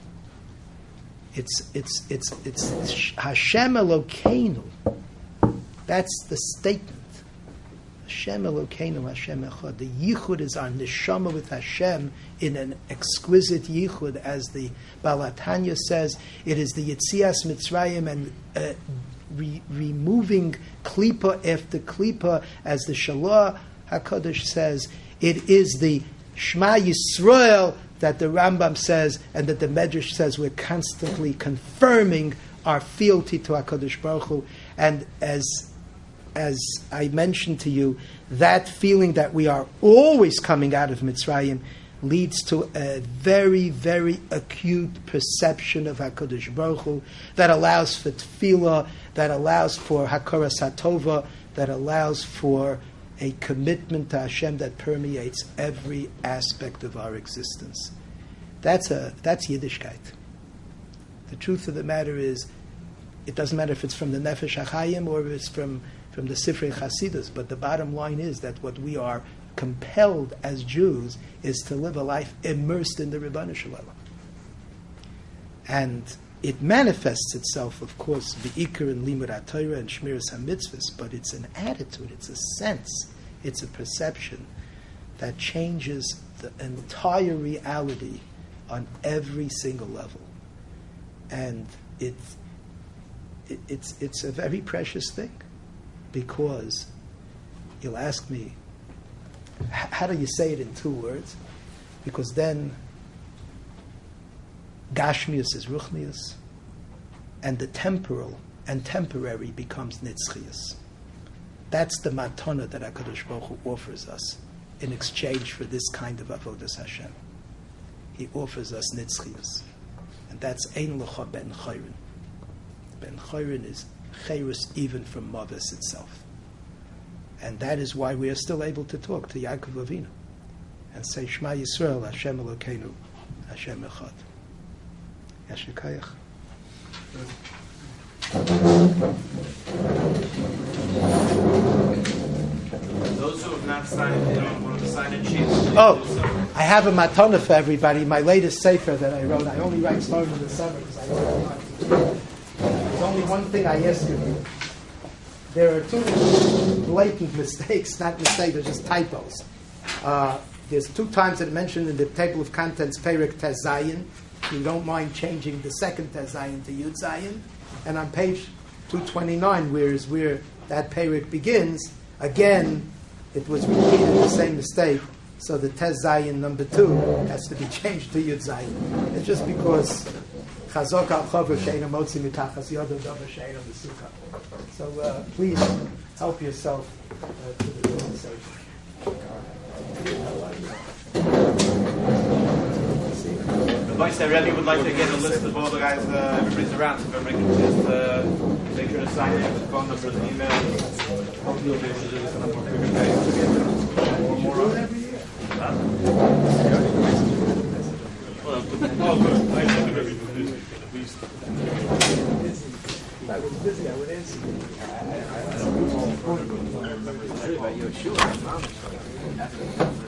[SPEAKER 1] It's it's it's it's Hashem Elokeinu. That's the statement. Hashem Elokeinu, Hashem Echad. The yichud is our neshama with Hashem in an exquisite yichud, as the Baal HaTanya says. It is the Yetzias Mitzrayim and uh, Re- removing klipa after klipa, as the Shalah HaKadosh says. It is the Shema Yisrael that the Rambam says, and that the Medrash says. We're constantly confirming our fealty to HaKadosh Baruch Hu. And as as I mentioned to you, that feeling that we are always coming out of Mitzrayim leads to a very, very acute perception of HaKadosh Baruch Hu that allows for tefillah, that allows for Hakaras HaTova, that allows for a commitment to Hashem that permeates every aspect of our existence. That's a that's Yiddishkeit. The truth of the matter is, it doesn't matter if it's from the Nefesh HaChaim or if it's from, from the Sifrei Chasidus, but the bottom line is that what we are compelled as Jews is to live a life immersed in the Ribbon Shalom. And it manifests itself, of course, B'ikar and Limud HaTorah and Shmiras HaMitzvahs, but it's an attitude, it's a sense, it's a perception that changes the entire reality on every single level. And it, it, it's, it's a very precious thing, because you'll ask me, how do you say it in two words? Because then Gashmius is Ruchnius, and the temporal and temporary becomes Nitzchius. That's the matana that HaKadosh Baruch Hu offers us in exchange for this kind of Avodas Hashem. He offers us Nitzchius. And that's Ein Lecha Ben Chayrin. Ben Chayrin is Chayrus even from Mavis itself. And that is why we are still able to talk to Yaakov Avinu and say, Shema Yisrael, Hashem Elokeinu, Hashem Echad. Yashikayach.
[SPEAKER 2] Those who have not signed, you know, one of the sign-in sheets.
[SPEAKER 1] Oh, I have a matana for everybody. My latest sefer that I wrote. I only write Sfarim in the summer because I don't have time. There's only one thing I ask of you. There are two blatant mistakes, not mistakes, they're just typos. Uh, there's two times that are mentioned in the table of contents, Perek Tez Zayin. You don't mind changing the second Tez Zayin to Yud Zayin. And on page two twenty-nine, whereas where that Perek begins, again, it was repeated the same mistake, so the Tes Zayin number two has to be changed to Yud Zayin. It's just because Chazok al Chaver Sheina Motzi Mitachas Yodam Davar Sheina Mesukah. So uh, please help yourself uh, to the conversation.
[SPEAKER 2] The Vice Rebbe would like to get a list of all the guys, uh, everybody's around, so everybody can just uh, make sure to sign in with phone numbers and emails. Hopefully we'll be able to do this on a more quicker basis. More, more on it. Huh? Well, oh, good. I should have everything at least.
[SPEAKER 1] I was busy, I would answer. I, I, I don't know.